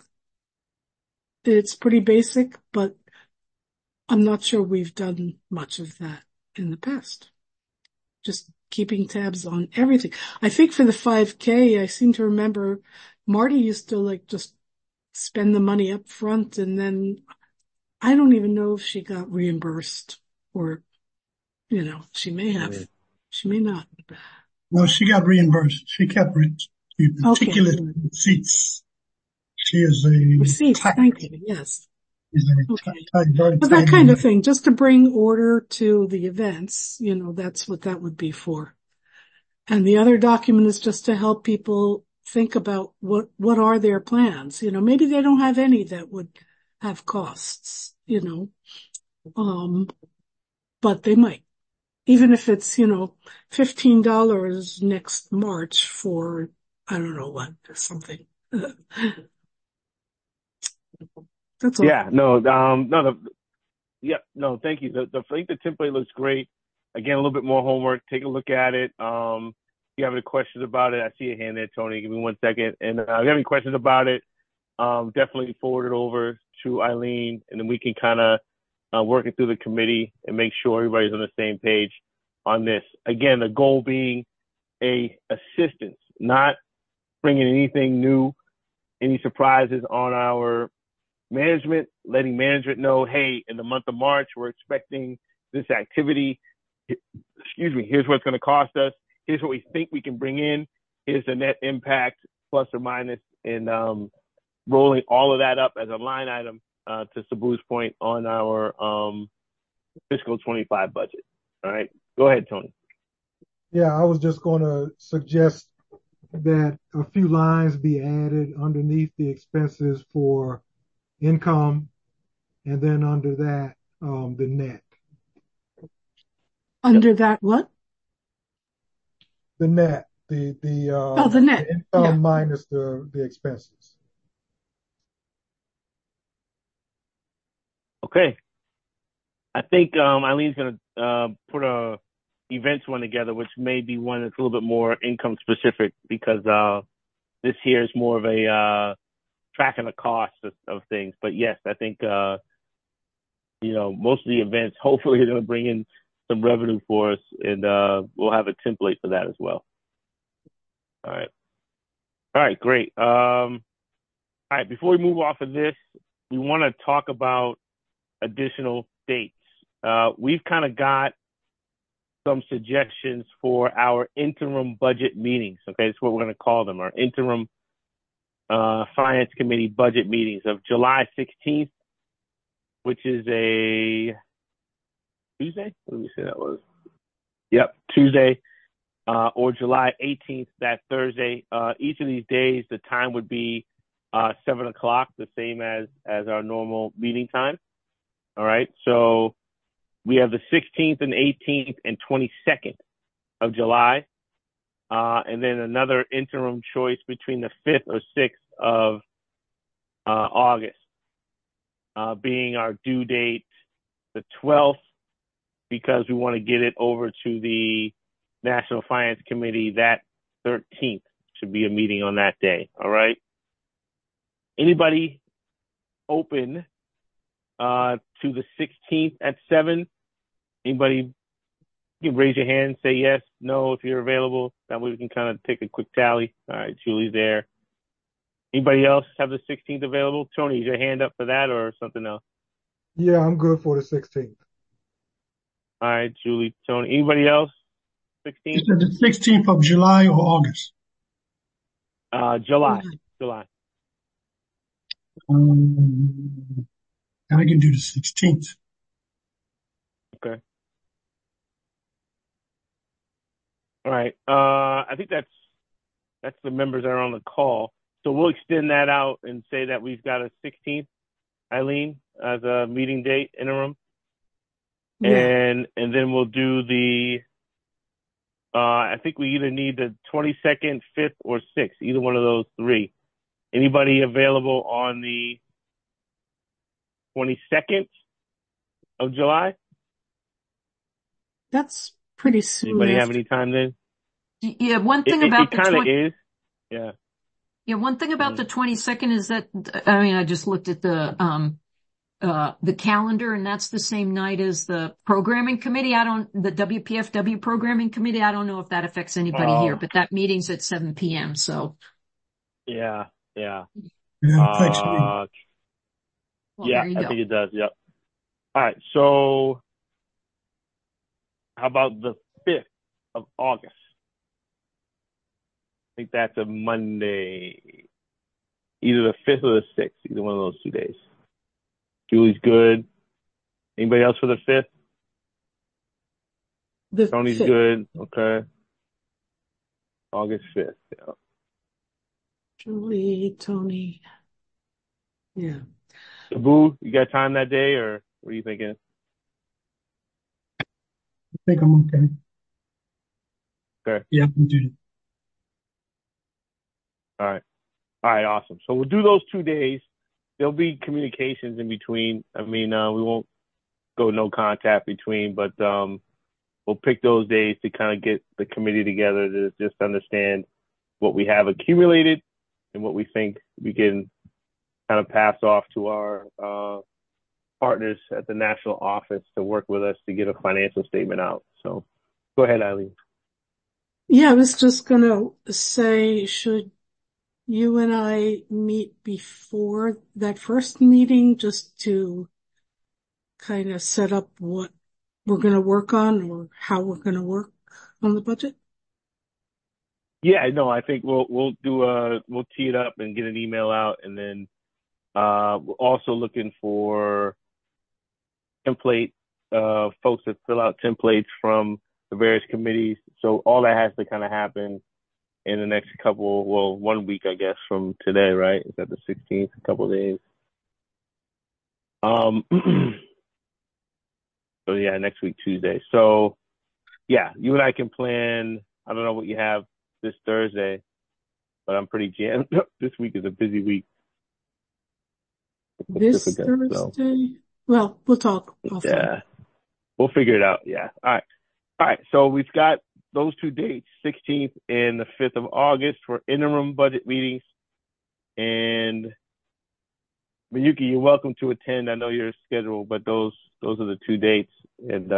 it's pretty basic, but I'm not sure we've done much of that in the past. Just keeping tabs on everything. I think for the 5K, I seem to remember Marty used to just spend the money up front, and then I don't even know if she got reimbursed, or, she may have, she may not. No, she got reimbursed. She kept particular receipts. She is a receipts. Thank you. Yes. Okay. But that kind of thing, just to bring order to the events, that's what that would be for. And the other document is just to help people think about what are their plans. Maybe they don't have any that would have costs, but they might. Even if it's, $15 next March for, I don't know what, something. That's all. Yeah, thank you. I think the template looks great. Again, a little bit more homework. Take a look at it. If you have any questions about it, I see a hand there, Tony. Give me 1 second. And if you have any questions about it, definitely forward it over to Eileen, and then we can kind of work it through the committee and make sure everybody's on the same page on this. Again, the goal being a assistance, not bringing anything new, any surprises on our management, letting management know, hey, in the month of March, we're expecting this activity. Here's what it's going to cost us. Here's what we think we can bring in. Here's the net impact, plus or minus, and rolling all of that up as a line item to Sabu's point on our fiscal 25 budget. All right. Go ahead, Tony. Yeah, I was just going to suggest that a few lines be added underneath the expenses for income, and then under that, the net. Under that, what? The net, Oh, the the net. income Yeah. minus the expenses. Okay. I think Eileen's going to put a events one together, which may be one that's a little bit more income specific because this here is more of a tracking the cost of things. But yes, I think most of the events hopefully are going to bring in some revenue for us, and we'll have a template for that as well. All right, great. All right, before we move off of this, we want to talk about additional dates. We've kind of got some suggestions for our interim budget meetings. Okay, that's what we're going to call them, our interim Finance Committee budget meetings of July 16th, which is a Tuesday. What did we say that was? Yep, Tuesday, or July 18th, that Thursday. Each of these days, the time would be 7 o'clock, the same as our normal meeting time. All right, so we have the 16th and 18th and 22nd of July, and then another interim choice between the 5th or 6th of August, being our due date the 12th, because we want to get it over to the National Finance Committee that 13th. Should be a meeting on that day. All right. Anybody open to the 16th at 7? Anybody, you can raise your hand, say yes, no, if you're available. That way we can kind of take a quick tally. All right, Julie's there. Anybody else have the 16th available? Tony, is your hand up for that or something else? Yeah, I'm good for the 16th. All right, Julie, Tony. Anybody else? 16th? You said the 16th of July or August? July. And I can do the 16th. Okay. All right. I think that's the members that are on the call. So we'll extend that out and say that we've got a 16th, Eileen, as a meeting date interim. Yeah. And then we'll do the, I think we either need the 22nd, 5th, or 6th, either one of those three. Anybody available on the 22nd of July? That's pretty soon. Anybody have any time then? Yeah, one thing about it kind of is. Yeah. Yeah, one thing about the 22nd is that, I mean, I just looked at the calendar, and that's the same night as the programming committee. The WPFW programming committee. I don't know if that affects anybody here, but that meeting's at 7 p.m. So. Yeah. Affects me. Well, Yeah, there you I go. think it does. Yep. All right. So how about the 5th of August? I think that's a Monday. Either the 5th or the 6th, either one of those 2 days. Julie's good. Anybody else for the 5th? Tony's 5th. good. Okay. August 5th. Yeah. Julie, Tony. Yeah. Boo, you got time that day, or what are you thinking? I think I'm okay. Okay. Yeah, I can do it. All right, awesome. So we'll do those 2 days. There'll be communications in between. I mean, we won't go no contact between, but we'll pick those days to kind of get the committee together to just understand what we have accumulated and what we think we can kind of pass off to our partners at the national office to work with us to get a financial statement out. So go ahead, Eileen. Yeah, I was just going to say, should you and I meet before that first meeting just to kind of set up what we're going to work on or how we're going to work on the budget? Yeah, no, I think we'll tee it up and get an email out, and then we're also looking for template folks that fill out templates from the various committees. So all that has to kind of happen in the next 1 week, I guess, from today, right? Is that the 16th? A couple of days. So yeah, next week, Tuesday. So yeah, you and I can plan. I don't know what you have this Thursday, but I'm pretty jammed up. This week is a busy week. This Thursday? So. Well, we'll talk offline. Yeah, we'll figure it out. Yeah. All right. So we've got those two dates, 16th and the 5th of August for interim budget meetings. And Miyuki, you're welcome to attend. I know your schedule, but those are the two dates. And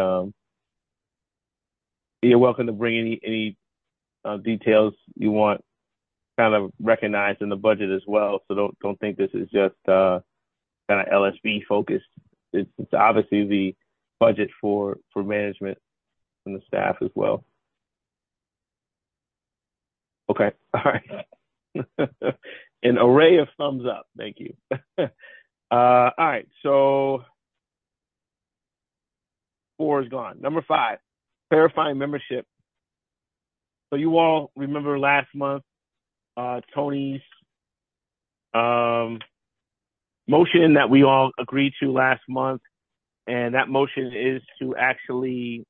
you're welcome to bring any details you want kind of recognized in the budget as well. So don't think this is just kind of LSB focused. It's obviously the budget for management and the staff as well. Okay. All right. An array of thumbs up. Thank you. All right. So 4 is gone. Number 5, clarifying membership. So you all remember last month, Tony's motion that we all agreed to last month. And that motion is to actually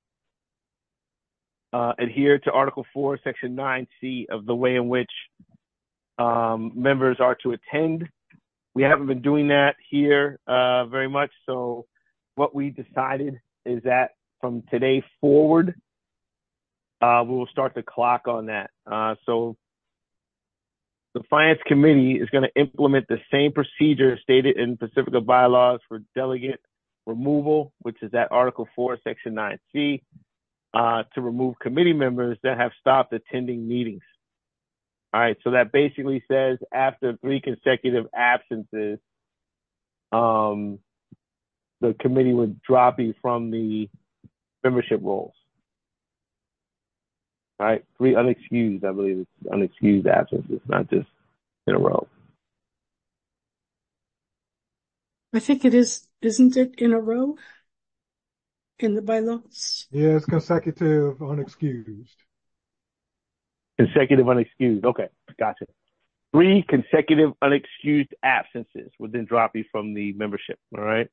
adhere to Article 4, Section 9C of the way in which members are to attend. We haven't been doing that here very much. So what we decided is that from today forward, we will start the clock on that. So the Finance Committee is going to implement the same procedure stated in Pacifica bylaws for delegate removal, which is at Article 4, Section 9C, to remove committee members that have stopped attending meetings. All right, so that basically says after 3 consecutive absences, the committee would drop you from the membership rolls. All right, 3 unexcused, I believe it's unexcused absences, not just in a row. I think it is, isn't it in a row in the bylaws? Yeah, it's consecutive unexcused. Consecutive unexcused. Okay, gotcha. 3 consecutive unexcused absences would then drop you from the membership. All right.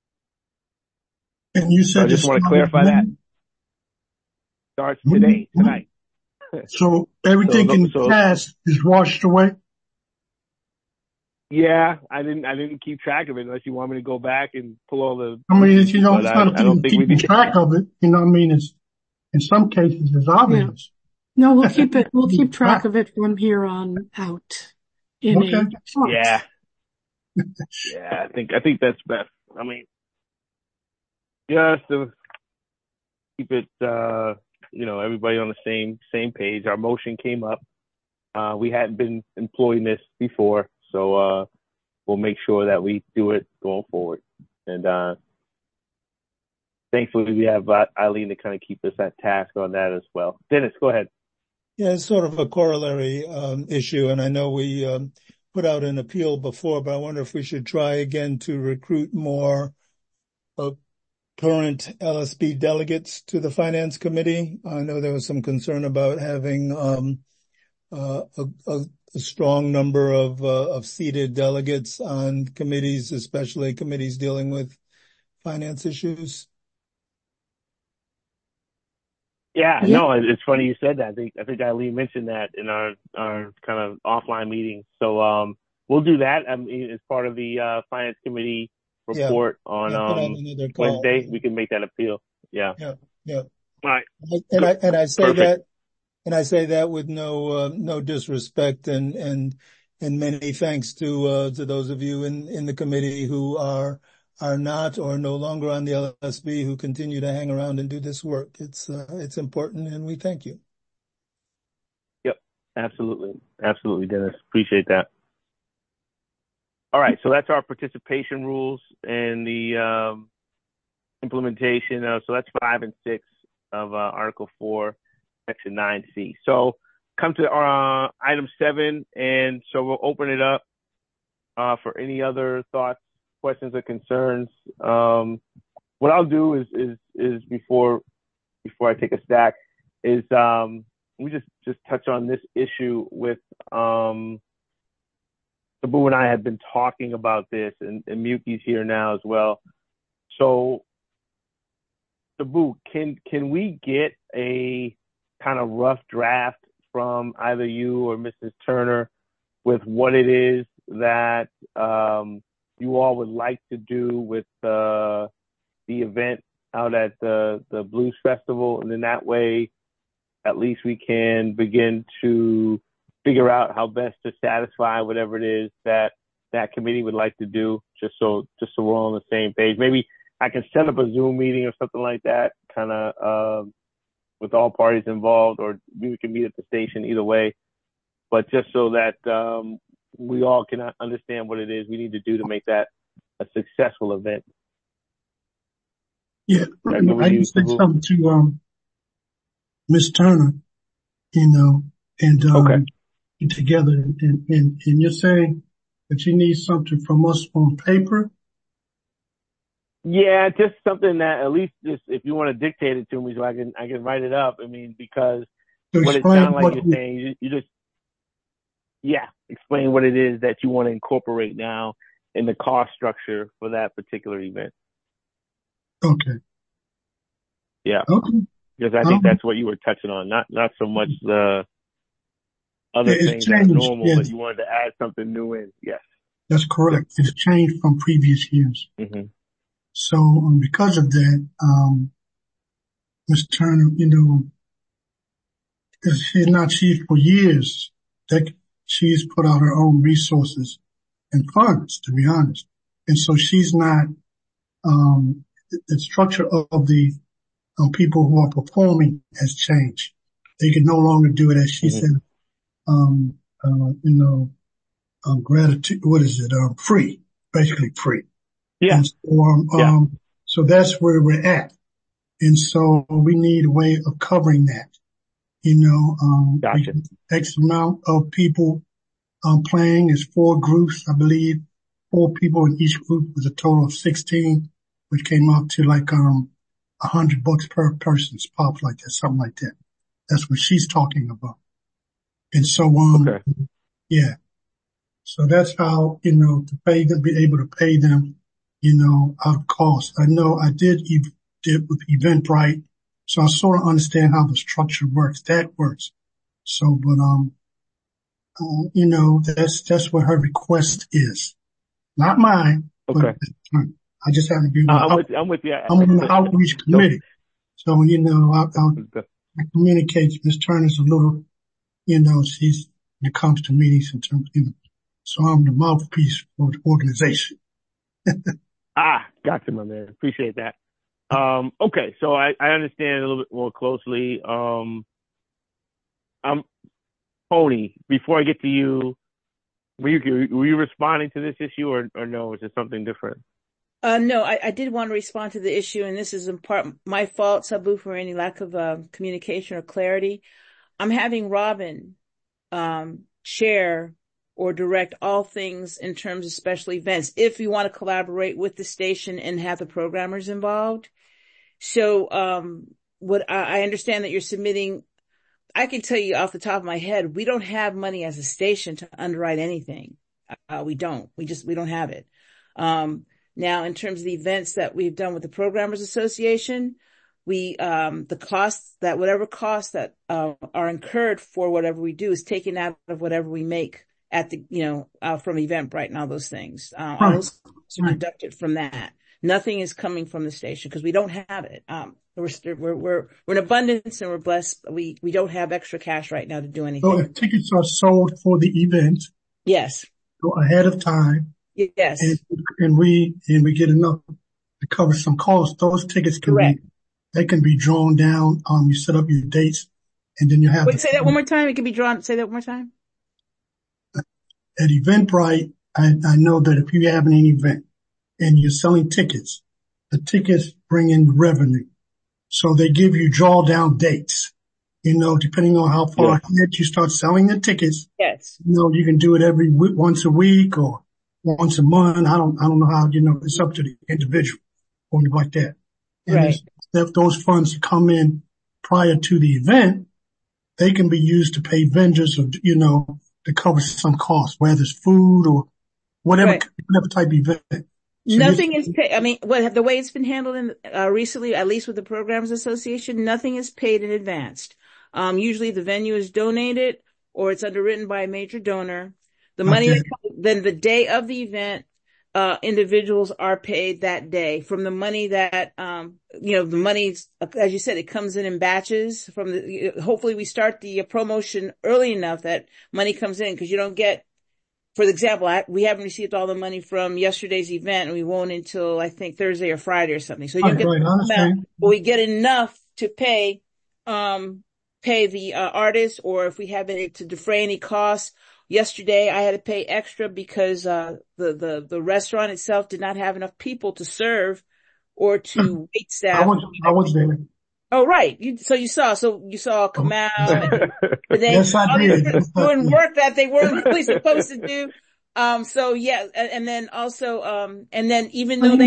And you said so I just want to clarify that. Starts today, tonight. So everything in the past is washed away? Yeah, I didn't keep track of it unless you want me to go back and pull all the. I mean, it's not a thing keeping track of it. You know what I mean? It's, in some cases, it's obvious. Yeah. No, we'll keep it. We'll keep track of it from here on out. Yeah. Yeah, I think that's best. I mean, just to keep it, everybody on the same page. Our motion came up. We hadn't been employing this before, so we'll make sure that we do it going forward. And thankfully, we have Eileen to kind of keep us at task on that as well. Dennis, go ahead. Yeah, it's sort of a corollary issue, and I know we put out an appeal before, but I wonder if we should try again to recruit more current LSB delegates to the Finance Committee. I know there was some concern about having a strong number of seated delegates on committees, especially committees dealing with finance issues. Yeah, no, it's funny you said that. I think Eileen mentioned that in our kind of offline meeting. So we'll do that. I mean, as part of the Finance Committee report on Wednesday. We can make that appeal. Yeah. Yeah. All right. And I say Perfect. that, and I say that with no disrespect and many thanks to those of you in the committee who are not or no longer on the LSB, who continue to hang around and do this work. It's important, and we thank you. Yep. Absolutely, Dennis. Appreciate that. All right, so that's our participation rules and the implementation. So that's 5 and 6 of Article 4, Section 9C. So come to item 7, and so we'll open it up for any other thoughts, questions, or concerns. What I'll do is before I take a stack is just touch on this issue with, Sabu and I had been talking about this, and Miyuki's here now as well. So, Sabu, can we get a kind of rough draft from either you or Mrs. Turner with what it is that you all would like to do with the event out at the Blues Festival, and then that way at least we can begin to figure out how best to satisfy whatever it is that committee would like to do, just so we're all on the same page. Maybe I can set up a Zoom meeting or something like that, kind of with all parties involved, or we can meet at the station, either way. But just so that we all can understand what it is we need to do to make that a successful event. Yeah, I can say something to Ms. Turner, and okay. Together, and you're saying that you need something from us on paper? Yeah, just something that at least just if you want to dictate it to me so I can write it up. I mean, because what it sounds like you're saying, you just explain what it is that you want to incorporate now in the cost structure for that particular event. Okay. Yeah. Okay. Because I think that's what you were touching on, not so much the other things that are normal, but you wanted to add something new in. Yes. That's correct. It's changed from previous years. Mm-hmm. So because of that, Ms. Turner, she's for years that she's put out her own resources and funds, to be honest. And so she's not, the structure of the people who are performing has changed. They can no longer do it, as she said, gratitude, free, basically free. Yeah. And so that's where we're at. And so we need a way of covering that. Gotcha. X amount of people, playing is 4 groups, I believe. 4 people in each group was a total of 16, which came out to like, $100 per person, pops like that, something like that. That's what she's talking about. And so, okay. Yeah. So that's how, to pay them, be able to pay them, out of cost. I know I did with Eventbrite, so I sort of understand how the structure works. That works. So, but, that's what her request is. Not mine. Okay. But I just have to be, I'm with you. I'm on the outreach committee. So, I communicate. Ms. Turner's a little, she's, when it comes to meetings in terms, so I'm the mouthpiece for the organization. Gotcha, my man. Appreciate that. Okay. So I understand a little bit more closely. Tony, before I get to you, were you responding to this issue or no? Is it something different? No, I did want to respond to the issue, and this is in part my fault, Sabu, for any lack of communication or clarity. I'm having Robin chair or direct all things in terms of special events, if you want to collaborate with the station and have the programmers involved. So what I understand that you're submitting, I can tell you off the top of my head, we don't have money as a station to underwrite anything. We don't. We don't have it. Now, in terms of the events that we've done with the Programmers Association, the costs that whatever costs that are incurred for whatever we do is taken out of whatever we make at the from Eventbrite and all those things. All those costs are deducted from that. Nothing is coming from the station because we don't have it. We're in abundance and we're blessed. We don't have extra cash right now to do anything. So if tickets are sold for the event, yes, go ahead of time. Yes, and we get enough to cover some costs. Those tickets can be drawn down. You set up your dates, and then you have. Wait, say that one more time. It can be drawn. Say that one more time. At Eventbrite, I know that if you have an event and you're selling tickets, the tickets bring in revenue. So they give you drawdown dates, depending on how far ahead you start selling the tickets. Yes. You can do it once a week or once a month. I don't know how, it's up to the individual or like that. And if those funds come in prior to the event, they can be used to pay vendors or, to cover some costs, whether it's food or whatever, Right. whatever type of event. So Nothing is paid. I mean, the way it's been handled recently, at least with the Programs Association, nothing is paid in advance. Usually the venue is donated or it's underwritten by a major donor. The money Okay. that comes, then the day of the event, individuals are paid that day from the money that, the money's, as you said, it comes in batches hopefully we start the promotion early enough that money comes in, because you don't get, for example, we haven't received all the money from yesterday's event, and we won't until I think Thursday or Friday or something. So you don't get Right, I the amount, understand. but we get enough to pay the artist, or if we have it to defray any costs. Yesterday I had to pay extra because the restaurant itself did not have enough people to serve or to wait staff. I was there. Oh, right. So you saw Kamal and they, Yes, I did. doing work that they weren't really supposed to do. So yeah, and then also, and then even though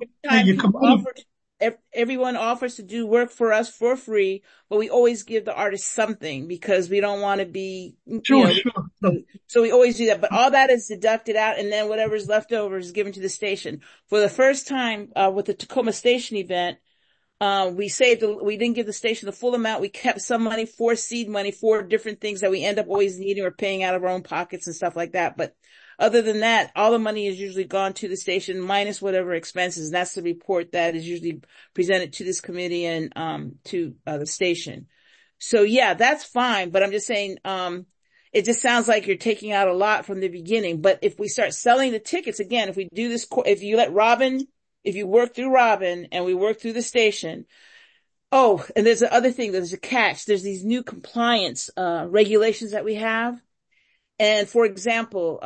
everyone offers to do work for us for free, but we always give the artist something because we don't want to be, Sure. So we always do that, but all that is deducted out, and then whatever's left over is given to the station. For the first time, with the Tacoma Station event, we didn't give the station the full amount. We kept some money for seed money for different things that we end up always needing or paying out of our own pockets and stuff like that. But other than that, all the money is usually gone to the station minus whatever expenses. And that's the report that is usually presented to this committee and, to the station. So yeah, that's fine. But I'm just saying, it just sounds like you're taking out a lot from the beginning. But if we start selling the tickets again, if we do this, if you work through Robin and we work through the station. Oh, and there's the other thing. There's a catch. There's these new compliance, regulations that we have. And for example,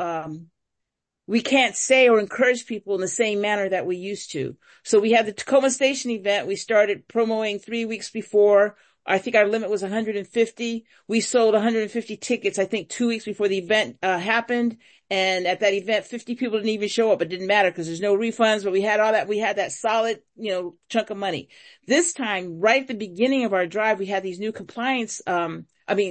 we can't say or encourage people in the same manner that we used to. So we had the Tacoma Station event. We started promoting 3 weeks before. I think our limit was 150. We sold 150 tickets, I think 2 weeks before the event, happened. And at that event, 50 people didn't even show up. It didn't matter because there's no refunds, but we had all that. We had that solid, chunk of money. This time, right at the beginning of our drive, we had these new compliance, of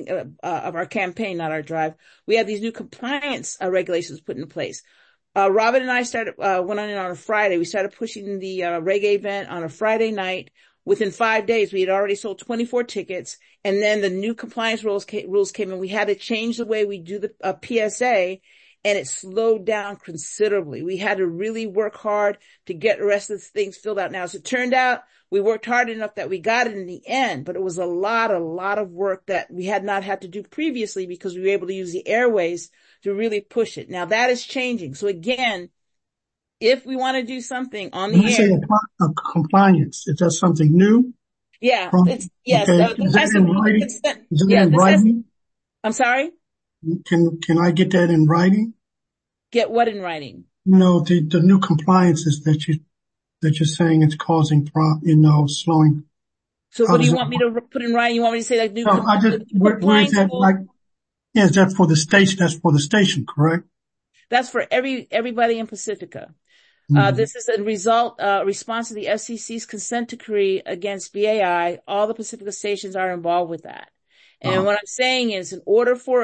our campaign, not our drive. We had these new compliance regulations put in place. Robin and I went on a Friday. We started pushing the reggae event on a Friday night. Within 5 days, we had already sold 24 tickets, and then the new compliance rules came in. We had to change the way we do the PSA, and it slowed down considerably. We had to really work hard to get the rest of the things filled out. Now, as it turned out, we worked hard enough that we got it in the end, but it was a lot of work that we had not had to do previously because we were able to use the airways to really push it. Now that is changing. So again, if we want to do something on the air. When you say compliance, is that something new? Yeah, yes. Okay. Is that in writing? I'm sorry? Can I get that in writing? Get what in writing? The new compliances that you're saying it's causing slowing. So what do you want me to put in writing? You want me to say like new compliance? Where is that is that for the station? That's for the station, correct? That's for everybody in Pacifica. This is a response to the FCC's consent decree against BAI. All the Pacifica stations are involved with that. And what I'm saying is in order for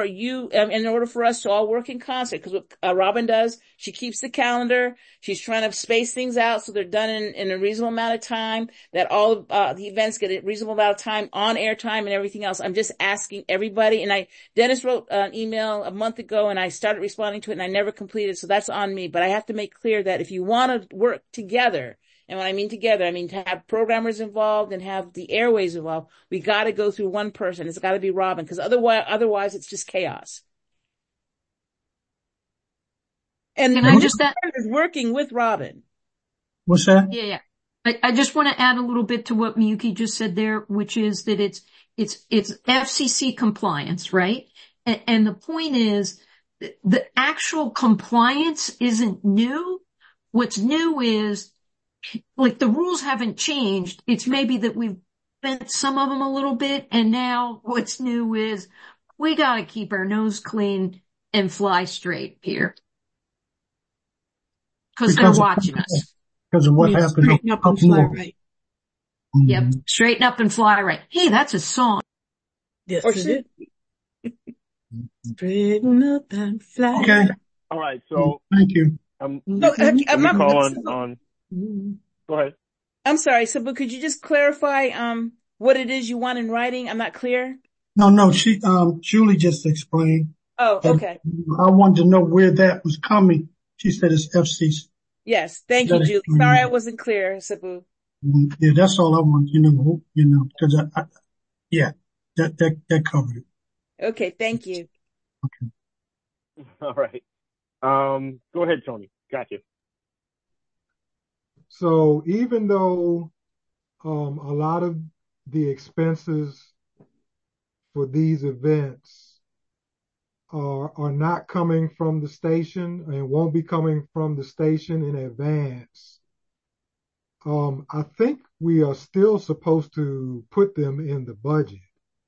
us to all work in concert, because what Robin does, she keeps the calendar. She's trying to space things out so they're done in a reasonable amount of time, that all the events get a reasonable amount of time on air time and everything else. I'm just asking everybody. And Dennis wrote an email a month ago and I started responding to it and I never completed. So that's on me. But I have to make clear that if you want to work together, and when I mean together, I mean to have programmers involved and have the airways involved, we got to go through one person. It's got to be Robin, because otherwise it's just chaos. And can I just is working with Robin. What's that? Yeah. I just want to add a little bit to what Miyuki just said there, which is that it's FCC compliance, right? And the point is the actual compliance isn't new. What's new is, like, the rules haven't changed. It's maybe that we've bent some of them a little bit, and now what's new is we gotta keep our nose clean and fly straight here. Because they're watching us. Because of what happened straighten up and fly right. Yep. Straighten up and fly right. Hey, that's a song. Yes, Or it should, is. Straighten up and fly. Okay. All right. So, Thank you. oh, let me call Sabu, on, go ahead. I'm sorry, Sabu, could you just clarify, what it is you want in writing? I'm not clear. No, Julie just explained. Oh, And okay. I wanted to know where that was coming. She said it's FCC. Yes. Thank you, That Julie. explained Sorry I it. wasn't clear, Sabu. Yeah, that's all I want, cause yeah, that covered it. Okay. Thank you. All right. Go ahead, Tony. Gotcha. So even though a lot of the expenses for these events are not coming from the station and won't be coming from the station in advance, I think we are still supposed to put them in the budget.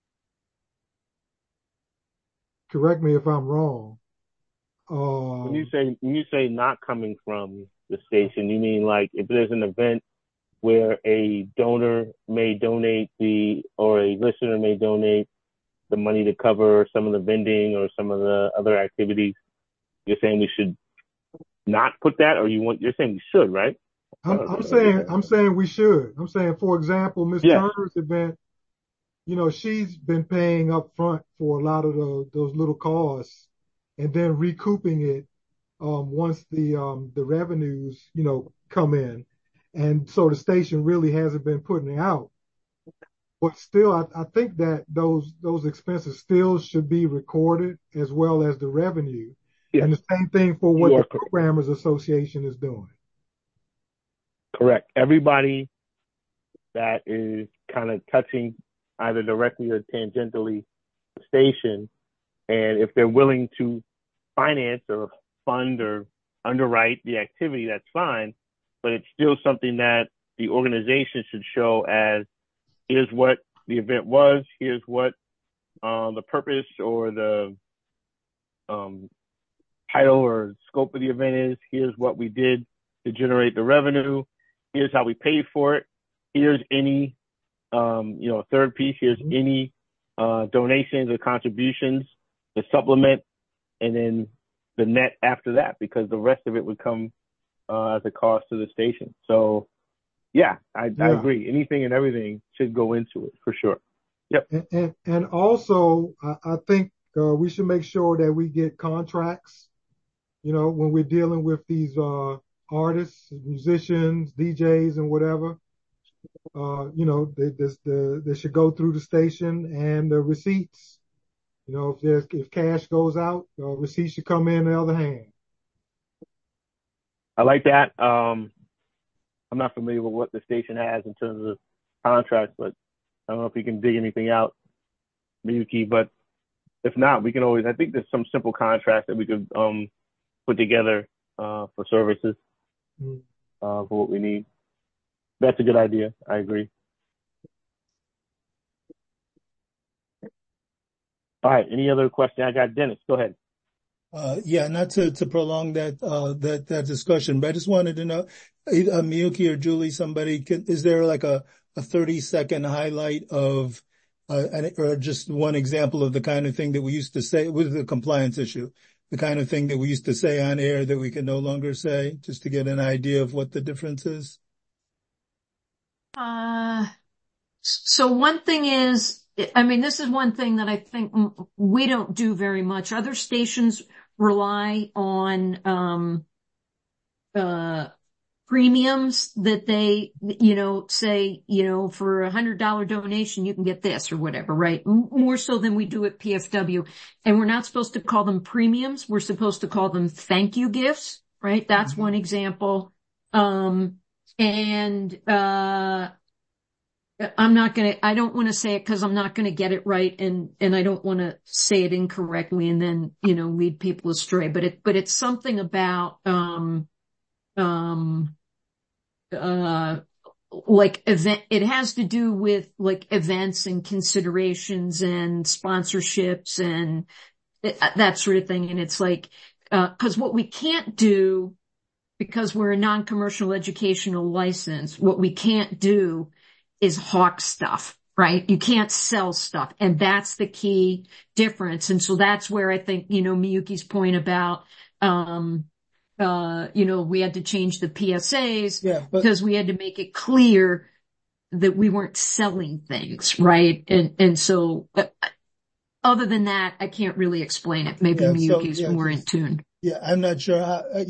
Correct me if I'm wrong. When you say not coming from the station, you mean like if there's an event where a donor may donate or a listener may donate the money to cover some of the vending or some of the other activities, you're saying we should not put that, or you're saying we should, right? I'm saying we should. I'm saying, for example, Miss Turner's event, she's been paying up front for a lot of those little costs and then recouping it once the revenues, come in. And so the station really hasn't been putting it out. But still, I think that those expenses still should be recorded as well as the revenue. Yes. And the same thing for what the Programmers Association is doing. Correct. Everybody that is kind of touching either directly or tangentially the station, and if they're willing to finance or fund or underwrite the activity, that's fine. But it's still something that the organization should show as, here's what the event was, here's what the purpose or the title or scope of the event is, here's what we did to generate the revenue, here's how we paid for it, here's any, third piece, here's any donations or contributions to supplement, and then the net after that, because the rest of it would come as a cost to the station. So, I agree. Anything and everything should go into it for sure. Yep. And also, I think we should make sure that we get contracts, when we're dealing with these artists, musicians, DJs, and whatever. They should go through the station and the receipts. If cash goes out, receipts should come in the other hand. I like that. I'm not familiar with what the station has in terms of contracts, but I don't know if you can dig anything out, Miyuki. But if not, we can always, I think there's some simple contracts that we could put together for services for what we need. That's a good idea. I agree. All right. Any other question? I got Dennis. Go ahead. Not to prolong that discussion, but I just wanted to know, Miyuki or Julie, is there like a 30-second highlight of, or just one example of the kind of thing that we used to say with the compliance issue, the kind of thing that we used to say on air that we can no longer say, just to get an idea of what the difference is? So one thing is, this is one thing that I think we don't do very much. Other stations rely on premiums that they, say, for $100 donation, you can get this or whatever, right? More so than we do at PFW. And we're not supposed to call them premiums. We're supposed to call them thank you gifts, right? That's one example. I don't want to say it because I'm not going to get it right, and I don't want to say it incorrectly and then, lead people astray. But it's something about, like event, it has to do with like events and considerations and sponsorships and that sort of thing. And it's like, cause what we can't do, because we're a non-commercial educational license, what we can't do is hawk stuff, right? You can't sell stuff. And that's the key difference. And so that's where I think, Miyuki's point about, we had to change the PSAs because we had to make it clear that we weren't selling things, right? And so other than that, I can't really explain it. Maybe Miyuki's more in tune. Yeah, I'm not sure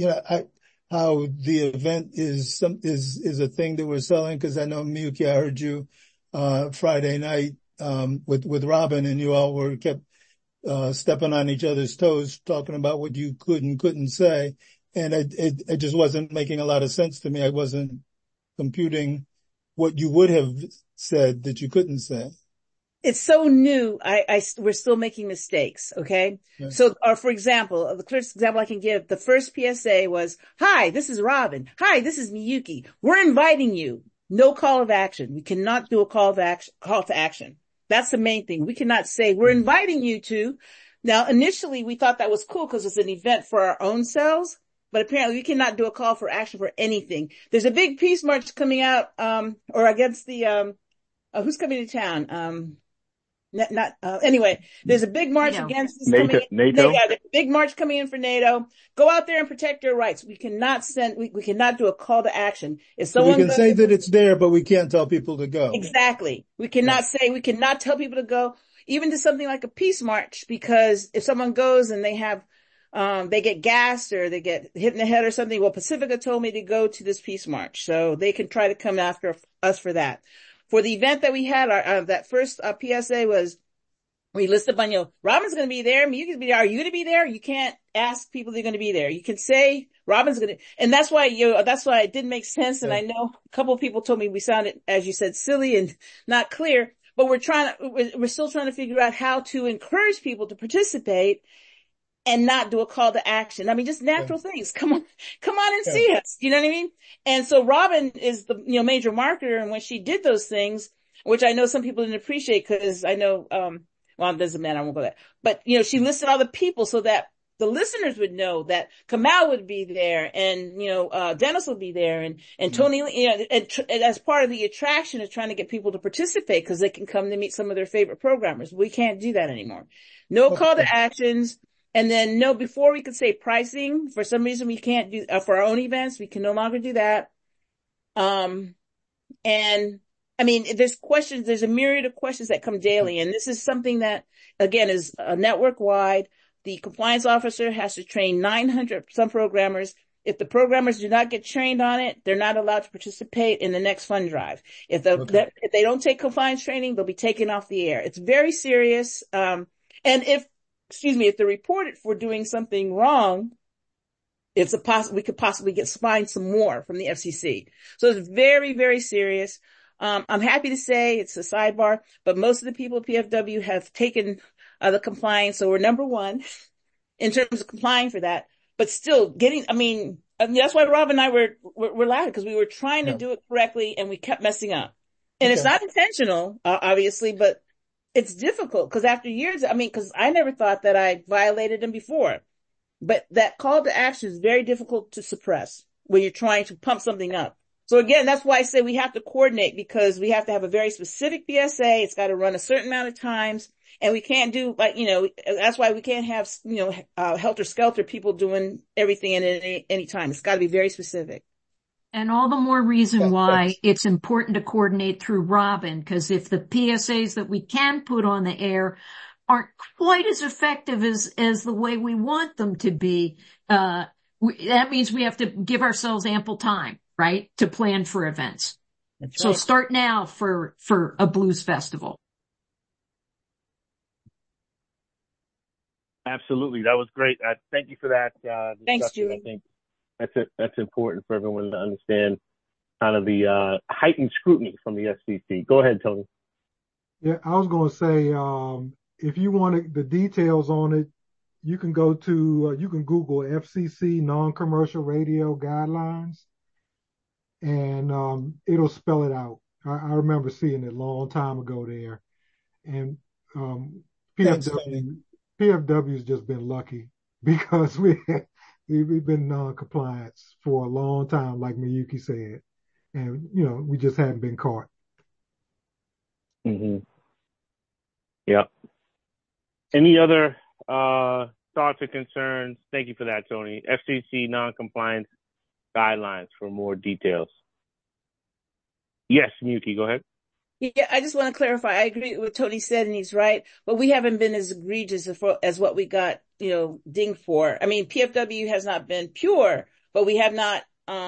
how the event is a thing that we're selling, because I know, Miyuki, I heard you Friday night with Robin, and you all kept stepping on each other's toes, talking about what you could and couldn't say. And it just wasn't making a lot of sense to me. I wasn't computing what you would have said that you couldn't say. It's so new. We're still making mistakes. Okay. Right. So, or for example, the clearest example I can give, the first PSA was, "Hi, this is Robin. Hi, this is Miyuki. We're inviting you." No call of action. We cannot do a call to action. That's the main thing. We cannot say, "We're inviting you to." Now, initially we thought that was cool because it's an event for our own selves, but apparently we cannot do a call for action for anything. There's a big peace march coming out, or against the, who's coming to town? Anyway, there's a big march against this NATO. There's a big march coming in for NATO. Go out there and protect your rights. We cannot we cannot do a call to action. If someone we can say that it's there, but we can't tell people to go. Exactly. We cannot tell people to go, even to something like a peace march, because if someone goes and they have, they get gassed or they get hit in the head or something, well, Pacifica told me to go to this peace march, so they can try to come after us for that. For the event that we had, that first PSA was, we listed a bunch, Robin's going to be there, Miyuki's going to be there. Are you going to be there? You can't ask people they're going to be there. You can say Robin's going to, and that's why it didn't make sense. And I know a couple of people told me we sounded, as you said, silly and not clear, but we're still trying to figure out how to encourage people to participate and not do a call to action. I mean, just natural things. Come on and see us. You know what I mean? And so Robin is the, major marketer. And when she did those things, which I know some people didn't appreciate, because I know, well, it doesn't matter. I won't go there. But, she listed all the people so that the listeners would know that Kamal would be there, and, Dennis would be there, and Tony, and as part of the attraction is trying to get people to participate because they can come to meet some of their favorite programmers. We can't do that anymore. No call to actions. And then before we could say pricing, for some reason we can't do, for our own events, we can no longer do that. And I mean, there's a myriad of questions that come daily. And this is something that, again, is network wide. The compliance officer has to train 900 some programmers. If the programmers do not get trained on it, they're not allowed to participate in the next fund drive. If they don't take compliance training, they'll be taken off the air. It's very serious. And if they're reported for doing something wrong, we could possibly get fined some more from the FCC. So it's very, very serious. I'm happy to say it's a sidebar, but most of the people at PFW have taken the compliance. So we're number one in terms of complying for that, but still that's why Rob and I were loud, because we were trying to do it correctly and we kept messing up. And it's not intentional, obviously, but it's difficult because after years, because I never thought that I violated them before, but that call to action is very difficult to suppress when you're trying to pump something up. So again, that's why I say we have to coordinate, because we have to have a very specific PSA. It's got to run a certain amount of times, and we can't do that's why we can't have, helter skelter people doing everything at any time. It's got to be very specific. And all the more reason why it's important to coordinate through Robin, because if the PSAs that we can put on the air aren't quite as effective as the way we want them to be, that means we have to give ourselves ample time, right, to plan for events. That's right. So start now for a blues festival. Absolutely. That was great. Thank you for that. Thanks, Julie. I think that's important for everyone to understand kind of the heightened scrutiny from the FCC. Go ahead, Tony. Yeah, I was going to say, if you want the details on it, you can go to, you can Google FCC non-commercial radio guidelines, and it'll spell it out. I remember seeing it a long time ago there. And PFW's just been lucky, because we've been non-compliance for a long time, like Miyuki said, and we just hadn't been caught. Mm-hmm. Yeah. Any other thoughts or concerns? Thank you for that, Tony. FCC non-compliance guidelines for more details. Yes, Miyuki, go ahead. Yeah, I just want to clarify. I agree with what Tony said, and he's right. But we haven't been as egregious as what we got, dinged for. I mean, PFW has not been pure, but we have not.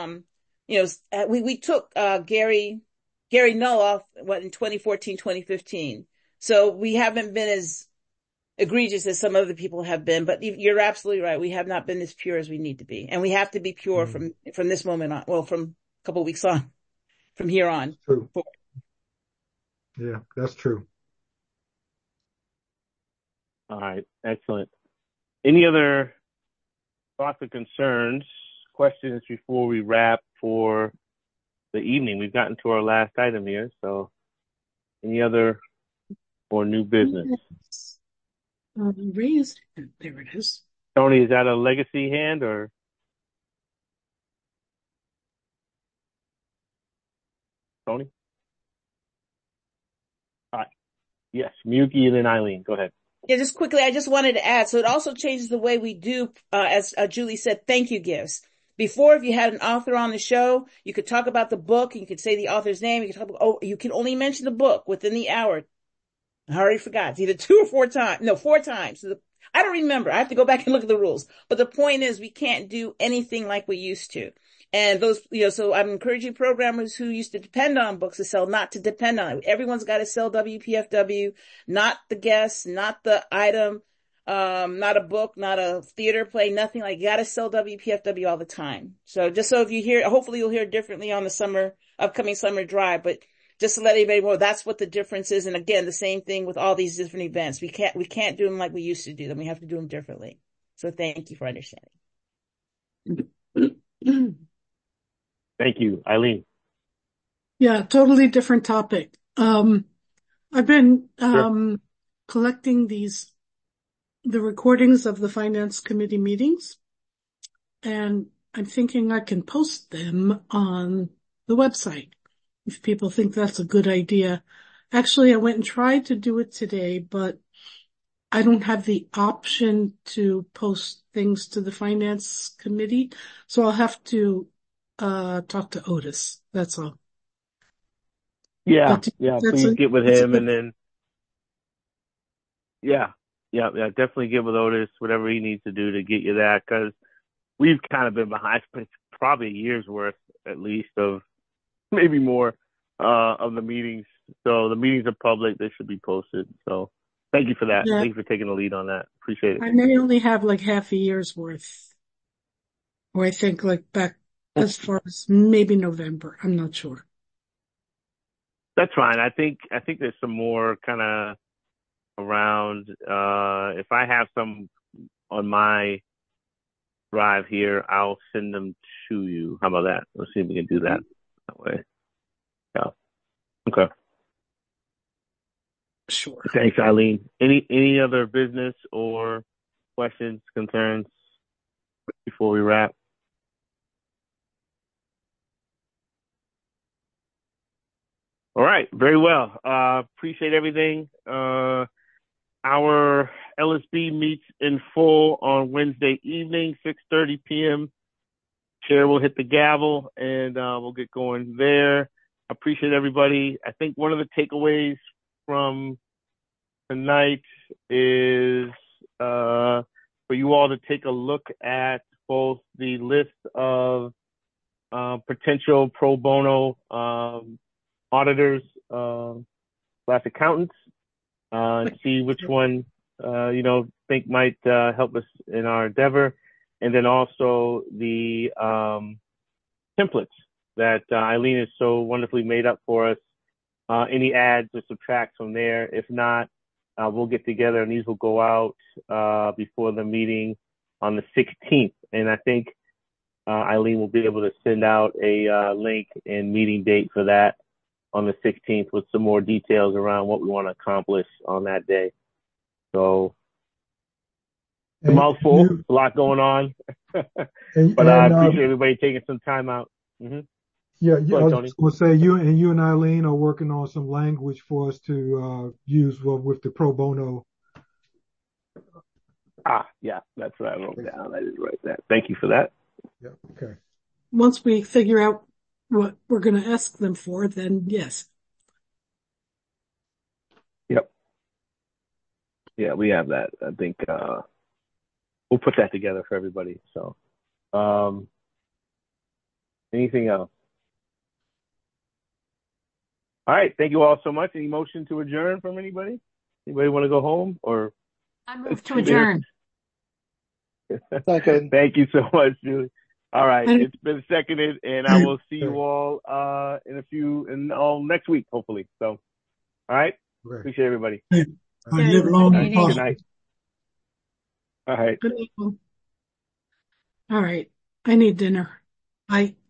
We took Gary Null off in 2014, 2015. So we haven't been as egregious as some other people have been. But you're absolutely right. We have not been as pure as we need to be, and we have to be pure from this moment on. Well, from a couple of weeks on, from here on. True. Yeah, that's true. All right, excellent. Any other thoughts or concerns, questions before we wrap for the evening? We've gotten to our last item here, so any other or new business? Yes. Raised hand. There it is. Tony, is that a legacy hand or? Tony? All right. Yes, Miyuki and then Eileen. Go ahead. Yeah, just quickly, I just wanted to add, so it also changes the way we do, as Julie said, thank you gifts. Before, if you had an author on the show, you could talk about the book, you could say the author's name, you could talk about, you can only mention the book within the hour. I already forgot. It's either 2 or 4 times. No, 4 times. So I don't remember. I have to go back and look at the rules. But the point is, we can't do anything like we used to. And those, so I'm encouraging programmers who used to depend on books to sell, not to depend on it. Everyone's got to sell WPFW, not the guest, not the item, not a book, not a theater play, nothing like, you got to sell WPFW all the time. So just so if you hear, hopefully you'll hear differently on the upcoming summer drive, but just to let everybody know, that's what the difference is. And again, the same thing with all these different events. We can't do them like we used to do them. We have to do them differently. So thank you for understanding. Thank you. Eileen. Yeah, totally different topic. I've been collecting the recordings of the Finance Committee meetings, and I'm thinking I can post them on the website if people think that's a good idea. Actually, I went and tried to do it today, but I don't have the option to post things to the Finance Committee, so I'll have to talk to Otis. That's all. Yeah. Please get with him and then. Yeah. Definitely get with Otis, whatever he needs to do to get you that, because we've kind of been behind. It's probably a year's worth, at least, of maybe more of the meetings. So the meetings are public; they should be posted. So thank you for that. Yeah. Thank you for taking the lead on that. Appreciate it. I may only have like half a year's worth, or I think like back as far as maybe November. I'm not sure. That's fine. I think there's some more kind of around. If I have some on my drive here, I'll send them to you. How about that? Let's see if we can do that way. Yeah. Okay. Sure. Thanks, Eileen. Any other business or questions, concerns before we wrap? All right. Very well. Appreciate everything. Our LSB meets in full on Wednesday evening, 6:30 p.m. Chair will hit the gavel and we'll get going there. Appreciate everybody. I think one of the takeaways from tonight is for you all to take a look at both the list of potential pro bono auditors / accountants and see which one think might help us in our endeavor, and then also the templates that Eileen has so wonderfully made up for us. Any adds or subtracts from there. If not, we'll get together and these will go out before the meeting on the 16th. And I think Eileen will be able to send out a link and meeting date for that on the 16th with some more details around what we want to accomplish on that day. So it's a mouthful, a lot going on, but I appreciate everybody taking some time out. Mm-hmm. Yeah, Go I ahead, was Tony. just going to say you and Eileen are working on some language for us to use with the pro bono. Yeah, that's what I wrote down. I didn't write that. Thank you for that. Yeah, okay. Once we figure out what we're going to ask them for, then yes. Yep. Yeah, we have that. I think we'll put that together for everybody. So, anything else? All right. Thank you all so much. Any motion to adjourn from anybody? Anybody want to go home or? I move to adjourn. Second. Thank you so much, Julie. All right. And- It's been seconded, and I will see you all next week, hopefully. So, all right. Okay. Appreciate everybody. I live long and Good prosper. night. All right. Good evening. All right. I need dinner. Bye.